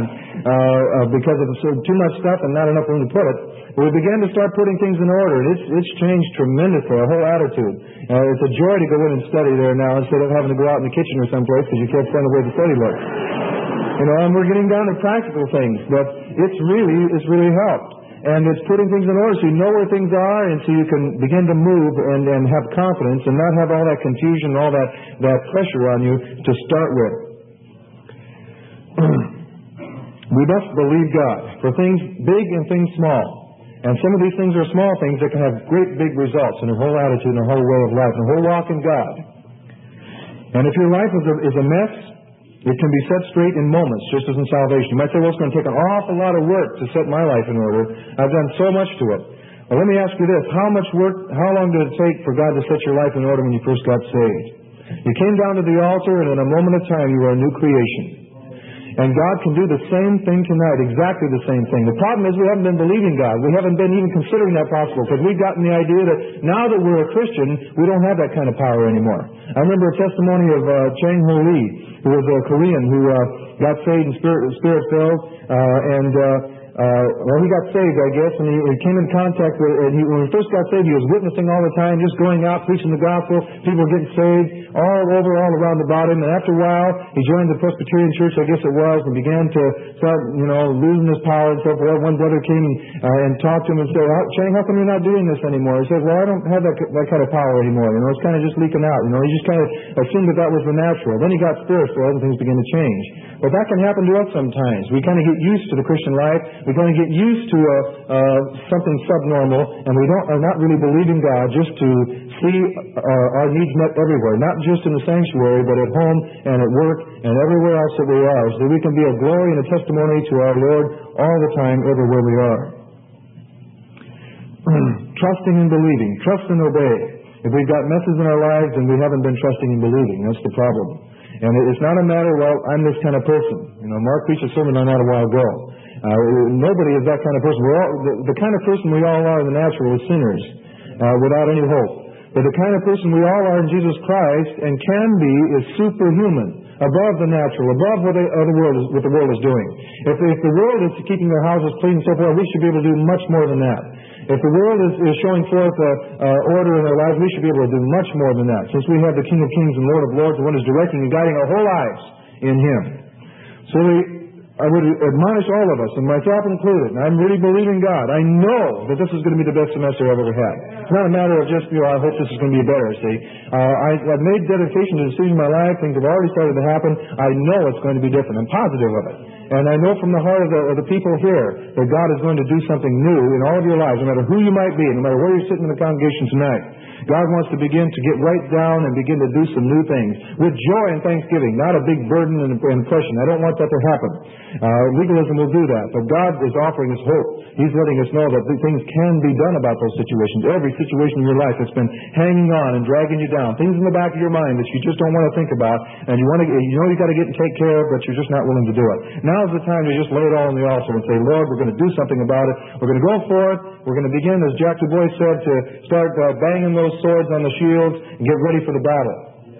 [SPEAKER 1] uh, because of so too much stuff and not enough room to put it. But we began to start putting things in order. It's, it's changed tremendously, our whole attitude. Uh, it's a joy to go in and study there now instead of having to go out in the kitchen or someplace because you can't stand the way the study looks. You know, and we're getting down to practical things, but it's really, it's really helped. And it's putting things in order so you know where things are and so you can begin to move and, and have confidence and not have all that confusion, all that, that pressure on you to start with. We must believe God for things big and things small. And some of these things are small things that can have great big results in our whole attitude and our whole way of life and our whole walk in God. And if your life is a, is a mess, it can be set straight in moments, just as in salvation. You might say, well, it's going to take an awful lot of work to set my life in order. I've done so much to it. Well, let me ask you this. How much work, how long did it take for God to set your life in order when you first got saved? You came down to the altar, and in a moment of time, you were a new creation. And God can do the same thing tonight, exactly the same thing. The problem is we haven't been believing God. We haven't been even considering that possible because we've gotten the idea that now that we're a Christian, we don't have that kind of power anymore. I remember a testimony of uh, Chang Ho Lee, who was a Korean who uh, got saved and spirit, spirit filled, uh, and uh, Uh, well, he got saved, I guess, and he, he came in contact with, and he, when he first got saved, he was witnessing all the time, just going out, preaching the gospel. People were getting saved all over, all around about him. And after a while, he joined the Presbyterian Church, I guess it was, and began to start, you know, losing his power and so forth. One brother came and, uh, and talked to him and said, Chang, how come you're not doing this anymore? He said, well, I don't have that, that kind of power anymore. You know, it's kind of just leaking out. You know, he just kind of assumed that that was the natural. Then he got spiritual, and things began to change. But that can happen to us sometimes. We kind of get used to the Christian life. We kind of get used to uh, uh, something subnormal, and we don't are not really believing God just to see uh, our needs met everywhere, not just in the sanctuary, but at home and at work and everywhere else that we are, so that we can be a glory and a testimony to our Lord all the time, everywhere we are. Trusting and believing. Trust and obey. If we've got messes in our lives and we haven't been trusting and believing, that's the problem. And it's not a matter, well, I'm this kind of person. You know, Mark preached a sermon on that a while ago. Uh, nobody is that kind of person. We're all, the, the kind of person we all are in the natural is sinners, uh, without any hope. But the kind of person we all are in Jesus Christ and can be is superhuman, above the natural, above what the, uh, the world is, what the world is doing. If, if the world is keeping their houses clean and so forth, we should be able to do much more than that. If the world is, is showing forth uh, uh, order in our lives, we should be able to do much more than that, since we have the King of Kings and Lord of Lords, the one who's directing and guiding our whole lives in Him. So we, I would admonish all of us, and myself included, and I'm really believing God. I know that this is going to be the best semester I've ever had. It's not a matter of just, you know, I hope this is going to be better, see. Uh, I, I've made dedication to the decision in my life. Things have already started to happen. I know it's going to be different. I'm positive of it. And I know from the heart of the, of the people here that God is going to do something new in all of your lives, no matter who you might be, no matter where you're sitting in the congregation tonight. God wants to begin to get right down and begin to do some new things with joy and thanksgiving, not a big burden and impression. I don't want that to happen. Uh, legalism will do that, but God is offering us hope. He's letting us know that things can be done about those situations. Every situation in your life that's been hanging on and dragging you down, things in the back of your mind that you just don't want to think about, and you want to, you know you got to get and take care of, but you're just not willing to do it. Now's the time to just lay it all on the altar and say, Lord, we're going to do something about it. We're going to go for it. We're going to begin, as Jack Du Bois said, to start uh, banging those swords on the shields and get ready for the battle.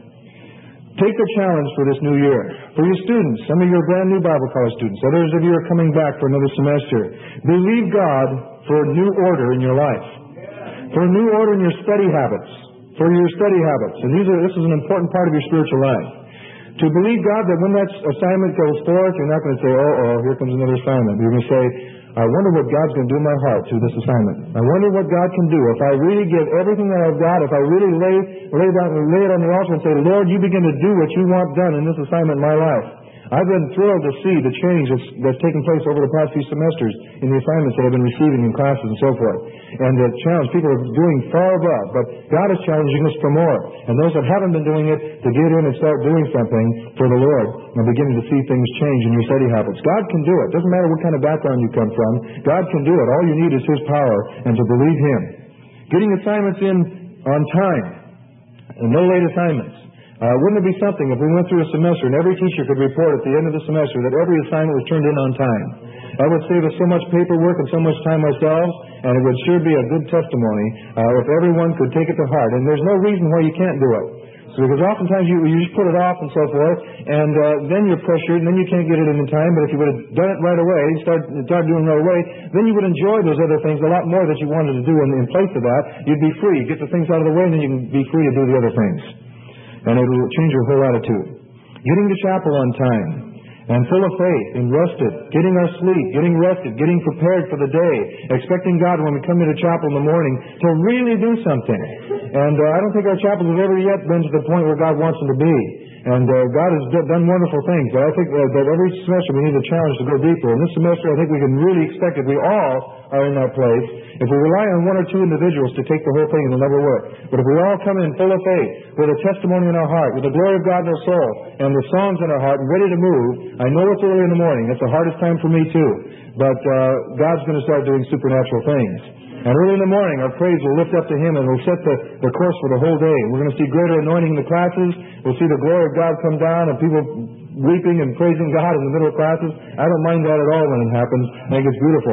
[SPEAKER 1] Take the challenge for this new year. For your students, some of you are brand new Bible college students. Others of you are coming back for another semester. Believe God for a new order in your life. For a new order in your study habits. For your study habits. And these are, this is an important part of your spiritual life. To believe God that when that assignment goes forth, you're not going to say, oh, oh, here comes another assignment. You're going to say, I wonder what God's going to do in my heart through this assignment. I wonder what God can do. If I really give everything that I've got, if I really lay, lay, down, lay it on the altar and say, Lord, you begin to do what you want done in this assignment in my life. I've been thrilled to see the change that's, that's taken place over the past few semesters in the assignments that I've been receiving in classes and so forth. And the challenge, people are doing far above, but God is challenging us for more. And those that haven't been doing it, to get in and start doing something for the Lord and beginning to see things change in your study habits. God can do it. Doesn't matter what kind of background you come from. God can do it. All you need is His power and to believe Him. Getting assignments in on time and no late assignments. Uh, wouldn't it be something if we went through a semester and every teacher could report at the end of the semester that every assignment was turned in on time? That would save us so much paperwork and so much time ourselves, and it would sure be a good testimony uh, if everyone could take it to heart. And there's no reason why you can't do it. So because oftentimes you, you just put it off and so forth, and uh, then you're pressured, and then you can't get it in time. But if you would have done it right away, start, start doing it right away, then you would enjoy those other things a lot more that you wanted to do in, in place of that. You'd be free. Get the things out of the way, and then you can be free to do the other things. And it will change your whole attitude. Getting to chapel on time, and full of faith, and rested, getting our sleep, getting rested, getting prepared for the day, expecting God when we come into chapel in the morning to really do something. And uh, I don't think our chapels have ever yet been to the point where God wants them to be. And uh, God has d- done wonderful things, but I think uh, that every semester we need a challenge to go deeper. And this semester I think we can really expect if we all are in that place. If we rely on one or two individuals to take the whole thing, it'll never work. But if we all come in full of faith, with a testimony in our heart, with the glory of God in our soul, and the songs in our heart, and ready to move, I know it's early in the morning. It's the hardest time for me too. But uh, God's going to start doing supernatural things. And early in the morning, our praise will lift up to Him and will set the, the course for the whole day. We're going to see greater anointing in the classes. We'll see the glory of God come down and people weeping and praising God in the middle of classes. I don't mind that at all when it happens. I think it's beautiful.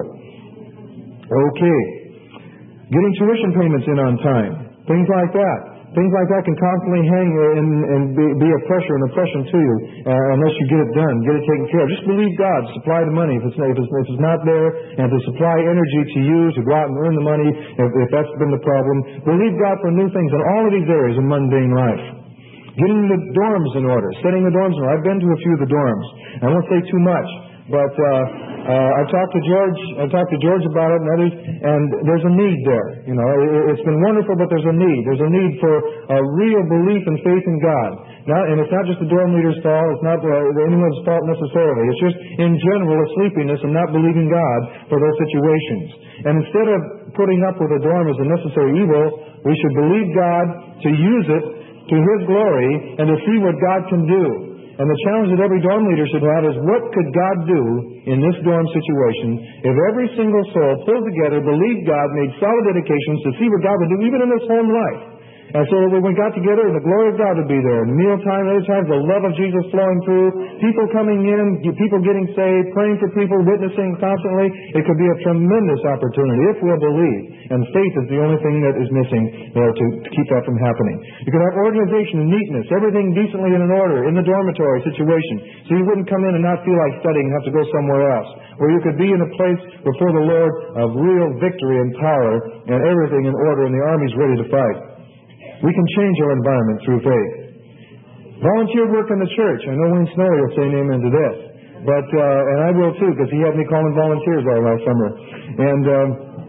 [SPEAKER 1] Okay. Getting tuition payments in on time. Things like that. Things like that can constantly hang and, and be, be a pressure and oppression to you uh, unless you get it done, get it taken care of. Just believe God. Supply the money if it's, if it's, if it's not there, and to supply energy to use to go out and earn the money if, if that's been the problem. Believe God for new things in all of these areas of mundane life. Getting the dorms in order, setting the dorms in order. I've been to a few of the dorms. I won't say too much, but uh, uh, I've talked to George. I've talked to George about it and others, and there's a need there. You know, it, it's been wonderful, but there's a need. There's a need for a real belief and faith in God. Not, and it's not just the dorm leader's fault. It's not uh, anyone's fault necessarily. It's just in general a sleepiness and not believing God for those situations. And instead of putting up with a dorm as a necessary evil, we should believe God to use it to His glory and to see what God can do. And the challenge that every dorm leader should have is, what could God do in this dorm situation if every single soul pulled together, believed God, made solid dedications to see what God would do even in this home life? And so when we got together, the glory of God would be there. And mealtime, other times, the love of Jesus flowing through, people coming in, people getting saved, praying for people, witnessing constantly. It could be a tremendous opportunity if we'll believe. And faith is the only thing that is missing there to, to keep that from happening. You could have organization and neatness, everything decently and in order in the dormitory situation. So you wouldn't come in and not feel like studying and have to go somewhere else. Where you could be in a place before the Lord of real victory and power and everything in order and the army's ready to fight. We can change our environment through faith. Volunteer work in the church. I know Wayne Snowy will say amen to this. But, uh, and I will too, because he had me calling volunteers all last summer. And, um,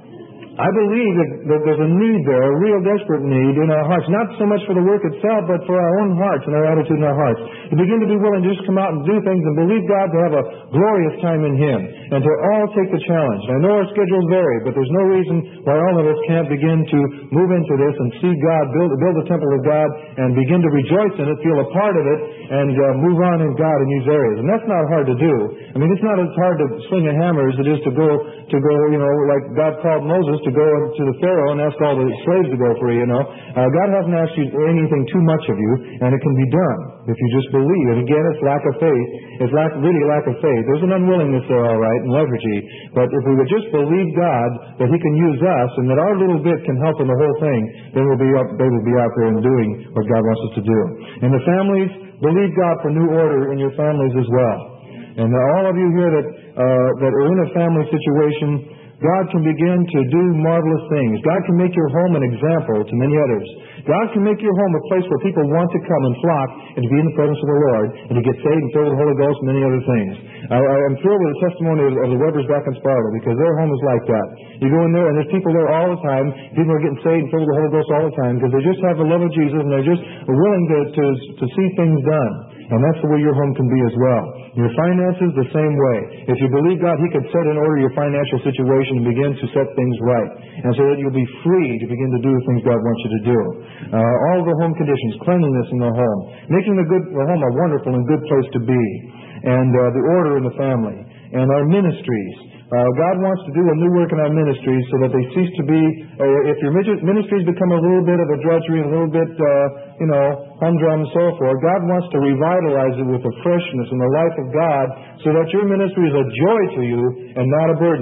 [SPEAKER 1] I believe that, that there's a need there, a real desperate need in our hearts, not so much for the work itself, but for our own hearts and our attitude in our hearts, to begin to be willing to just come out and do things and believe God to have a glorious time in Him, and to all take the challenge. I know our schedules vary, but there's no reason why all of us can't begin to move into this and see God, build, build the temple of God, and begin to rejoice in it, feel a part of it, and uh, move on in God in these areas. And that's not hard to do. I mean, it's not as hard to swing a hammer as it is to go, to go, you know, like God called Moses to go to the Pharaoh and ask all the slaves to go free, you know. Uh, God hasn't asked you anything too much of you, and it can be done if you just believe. And again, it's lack of faith. It's lack, really lack of faith. There's an unwillingness there, all right, and lethargy. But if we would just believe God that He can use us and that our little bit can help in the whole thing, then we'll be up, they will be out there and doing what God wants us to do. And the families, believe God for new order in your families as well. And all of you here that uh, that are in a family situation, God can begin to do marvelous things. God can make your home an example to many others. God can make your home a place where people want to come and flock and to be in the presence of the Lord and to get saved and filled with the Holy Ghost and many other things. I, I'm thrilled with the testimony of, of the Webbers back in Sparta, because their home is like that. You go in there and there's people there all the time. People are getting saved and filled with the Holy Ghost all the time because they just have the love of Jesus and they're just willing to, to, to see things done. And that's the way your home can be as well. Your finances, the same way. If you believe God, He could set in order your financial situation and begin to set things right. And so that you'll be free to begin to do the things God wants you to do. Uh, all the home conditions, cleanliness in the home, making the, good, the home a wonderful and good place to be. And uh, the order in the family. And our ministries. Uh, God wants to do a new work in our ministries so that they cease to be, uh, if your ministries become a little bit of a drudgery, a little bit, uh, you know, humdrum and so forth, God wants to revitalize it with a freshness in the life of God so that your ministry is a joy to you and not a burden.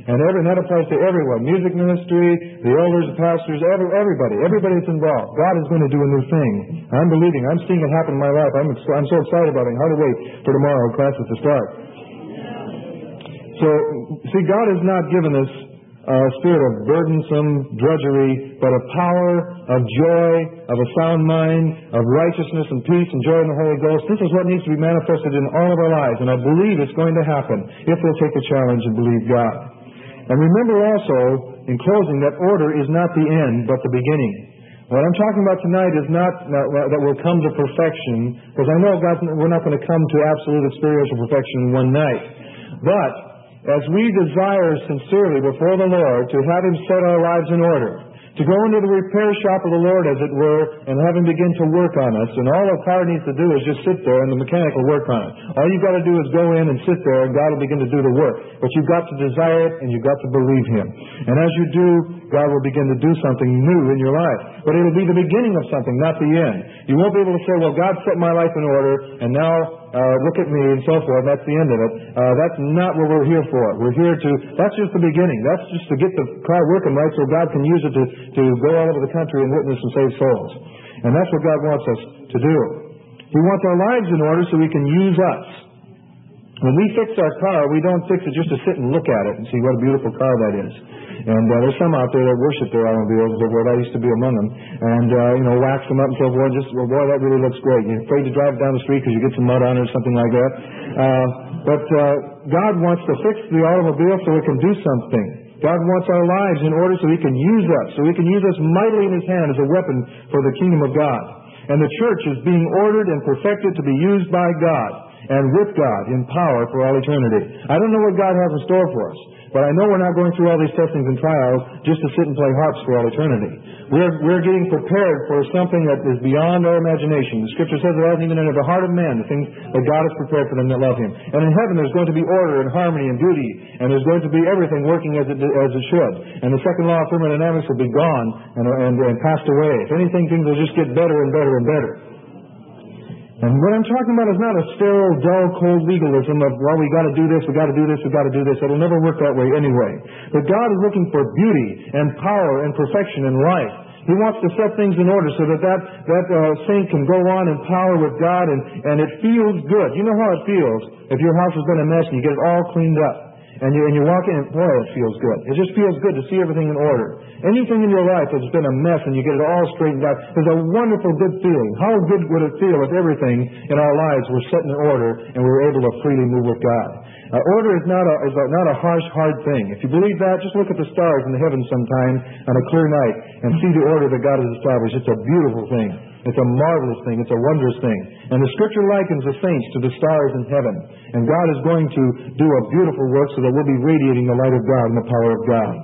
[SPEAKER 1] And, every, and that applies to everyone. Music ministry, the elders, the pastors, every, everybody. Everybody that's involved. God is going to do a new thing. I'm believing. I'm seeing it happen in my life. I'm, I'm so excited about it. I hardly wait for tomorrow classes to start. So, see, God has not given us a spirit of burdensome drudgery, but of power, of joy, of a sound mind, of righteousness and peace and joy in the Holy Ghost. This is what needs to be manifested in all of our lives, and I believe it's going to happen if we'll take the challenge and believe God. And remember also, in closing, that order is not the end, but the beginning. What I'm talking about tonight is not that we'll come to perfection, because I know God's, we're not going to come to absolute experiential perfection in one night. But as we desire sincerely before the Lord to have Him set our lives in order, to go into the repair shop of the Lord, as it were, and have Him begin to work on us. And all a car needs to do is just sit there, and the mechanic will work on it. All you've got to do is go in and sit there, and God will begin to do the work. But you've got to desire it, and you've got to believe Him. And as you do, God will begin to do something new in your life. But it'll be the beginning of something, not the end. You won't be able to say, well, God set my life in order, and now Uh, look at me, and so forth. That's the end of it. Uh, that's not what we're here for. We're here to, that's just the beginning. That's just to get the car working right so God can use it to, to go all over the country and witness and save souls. And that's what God wants us to do. He wants our lives in order so He can use us. When we fix our car, we don't fix it just to sit and look at it and see what a beautiful car that is. And uh, there's some out there that worship their automobiles and so forth. I used to be among them. And, uh, you know, wax them up and so forth. Just, well, boy, that really looks great. You're afraid to drive down the street because you get some mud on it or something like that. Uh, but uh, God wants to fix the automobile so it can do something. God wants our lives in order so He can use us, so He can use us mightily in His hand as a weapon for the kingdom of God. And the church is being ordered and perfected to be used by God and with God in power for all eternity. I don't know what God has in store for us, but I know we're not going through all these testings and trials just to sit and play harps for all eternity. We're, we're getting prepared for something that is beyond our imagination. The Scripture says it hasn't even entered the heart of man, the things that God has prepared for them that love Him. And in heaven there's going to be order and harmony and beauty, and there's going to be everything working as it, as it should. And the second law of thermodynamics will be gone and, and, and passed away. If anything, things will just get better and better and better. And what I'm talking about is not a sterile, dull, cold legalism of, well, we got to do this, we got to do this, we got to do this. It'll never work that way anyway. But God is looking for beauty and power and perfection in life. He wants to set things in order so that that, that uh, saint can go on in power with God, and, and it feels good. You know how it feels if your house has been a mess and you get it all cleaned up. And you, and you walk in and, boy, it feels good. It just feels good to see everything in order. Anything in your life that's been a mess and you get it all straightened out, there's a wonderful good feeling. How good would it feel if everything in our lives were set in order and we were able to freely move with God? Uh, order is not a, is a, not a harsh, hard thing. If you believe that, just look at the stars in the heavens sometime on a clear night and see the order that God has established. It's a beautiful thing. It's a marvelous thing. It's a wondrous thing. And the Scripture likens the saints to the stars in heaven. And God is going to do a beautiful work so that we'll be radiating the light of God and the power of God.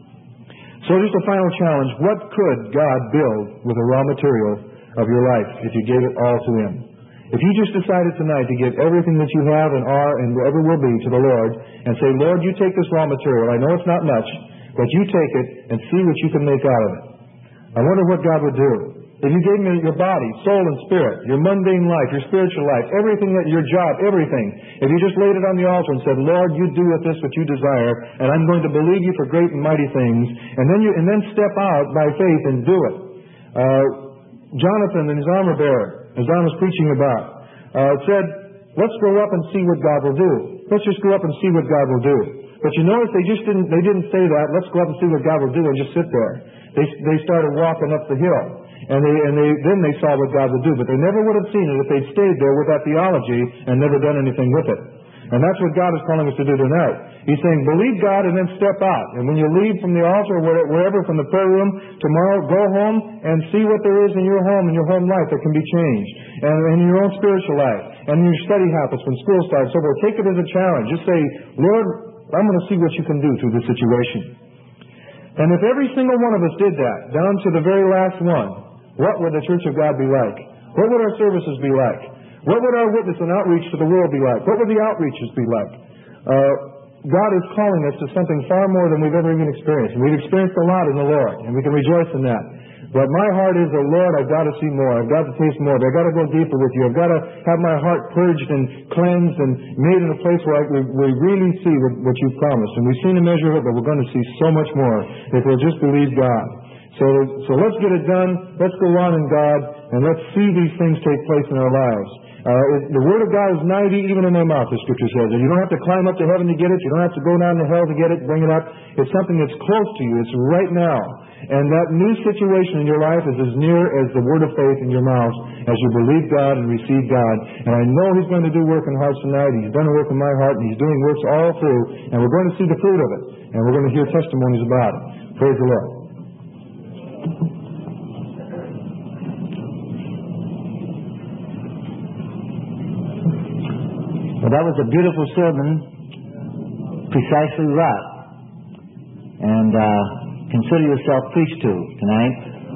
[SPEAKER 1] So just a final challenge. What could God build with the raw material of your life if you gave it all to Him? If you just decided tonight to give everything that you have and are and ever will be to the Lord and say, Lord, you take this raw material. I know it's not much, but you take it and see what you can make out of it. I wonder what God would do. If you gave me your body, soul, and spirit, your mundane life, your spiritual life, everything, that your job, everything, if you just laid it on the altar and said, Lord, you do with this what you desire, and I'm going to believe you for great and mighty things, and then you and then step out by faith and do it. Uh, Jonathan and his armor bearer, as Don was preaching about, uh, said, let's go up and see what God will do. Let's just go up and see what God will do. But you notice they just didn't, they didn't say that, let's go up and see what God will do and just sit there. They, they started walking up the hill. And they, and they, then they saw what God would do. But they never would have seen it if they'd stayed there with that theology and never done anything with it. And that's what God is calling us to do tonight. He's saying, believe God and then step out. And when you leave from the altar or wherever, from the prayer room, tomorrow, go home and see what there is in your home, in your home life that can be changed. And in your own spiritual life. And in your study habits when school starts. So forth. Take it as a challenge. Just say, Lord, I'm going to see what you can do through this situation. And if every single one of us did that, down to the very last one, what would the Church of God be like? What would our services be like? What would our witness and outreach to the world be like? What would the outreaches be like? Uh, God is calling us to something far more than we've ever even experienced. And we've experienced a lot in the Lord, and we can rejoice in that. But my heart is, oh Lord, I've got to see more. I've got to taste more. I've got to go deeper with you. I've got to have my heart purged and cleansed and made in a place where I, we, we really see what, what you promised. And we've seen a measure of it, but we're going to see so much more if we'll just believe God. So, so let's get it done. Let's go on in God, and let's see these things take place in our lives. Uh, it, the Word of God is nigh thee, even in thy mouth, the Scripture says. And you don't have to climb up to heaven to get it. You don't have to go down to hell to get it, bring it up. It's something that's close to you. It's right now. And that new situation in your life is as near as the word of faith in your mouth as you believe God and receive God. And I know He's going to do work in hearts tonight. He's done a work in my heart, and He's doing works all through. And we're going to see the fruit of it. And we're going to hear testimonies about it. Praise the Lord.
[SPEAKER 2] Well, that was a beautiful sermon, precisely right. And uh, consider yourself preached to tonight.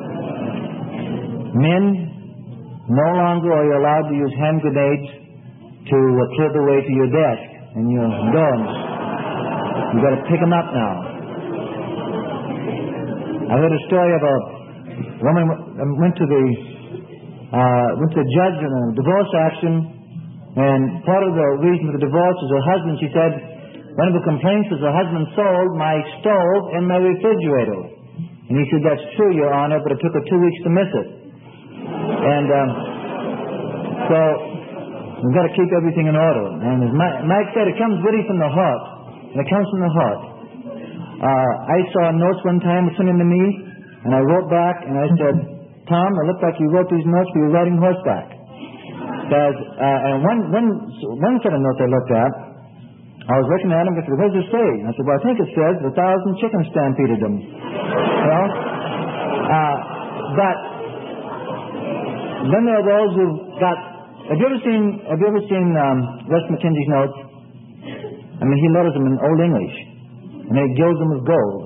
[SPEAKER 2] Men, no longer are you allowed to use hand grenades to uh, clear the way to your desk and your dorms. You've got to pick them up now. I heard a story of a woman went to the uh, went to the judge in a divorce action. And part of the reason for the divorce is her husband, she said, one of the complaints was her husband sold my stove and my refrigerator. And he said, that's true, Your Honor, but it took her two weeks to miss it. And um, so we've got to keep everything in order. And as Mike said, it comes really from the heart. And it comes from the heart. Uh, I saw notes one time sent in to me, and I wrote back, and I said, Tom, it looked like you wrote these notes, but you're riding horseback. Because, uh, and one, one, one set of notes I looked at, I was looking at them and I said, what does it say? And I said, well, I think it says a thousand chickens stampeded them. Well, uh, but then there are those who got, have you ever seen, have you ever seen um, Wes McKenzie's notes? I mean, he letters them in Old English, and he gilds them with gold.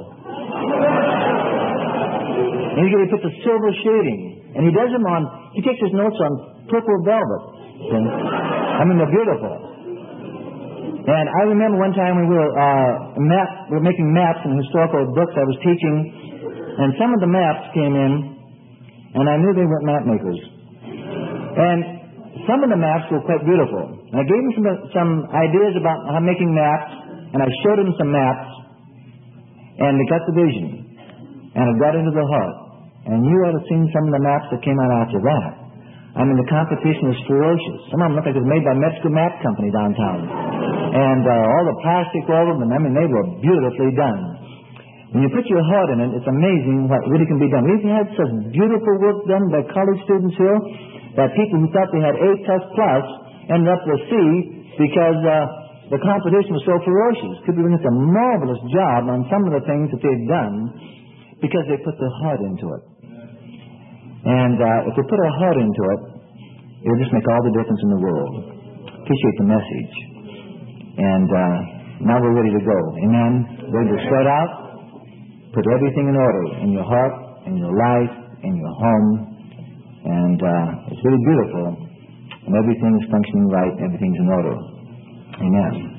[SPEAKER 2] And he puts a silver shading, and he does them on, he takes his notes on purple velvet. See? I mean, they're beautiful. And I remember one time when we were uh, map, we were making maps in historical books I was teaching, and some of the maps came in, and I knew they weren't map makers. And some of the maps were quite beautiful. And I gave them some, some ideas about how making maps, and I showed them some maps, and they got the vision, and it got into the heart. And you ought to have seen some of the maps that came out after that. I mean, the competition was ferocious. Some of them looked like it was made by Metzger Map Company downtown. And uh, all the plastic over them, I mean, they were beautifully done. When you put your heart in it, it's amazing what really can be done. We've had such beautiful work done by college students here that people who thought they had A plus plus ended up with C because uh, the competition was so ferocious. People doing a marvelous job on some of the things that they've done because they put their heart into it. And uh, if we put our heart into it, it'll just make all the difference in the world. Appreciate the message. And uh, now we're ready to go. Amen. Ready to start out. Put everything in order in your heart, in your life, in your home. And uh, it's really beautiful. And everything's functioning right. Everything's in order. Amen.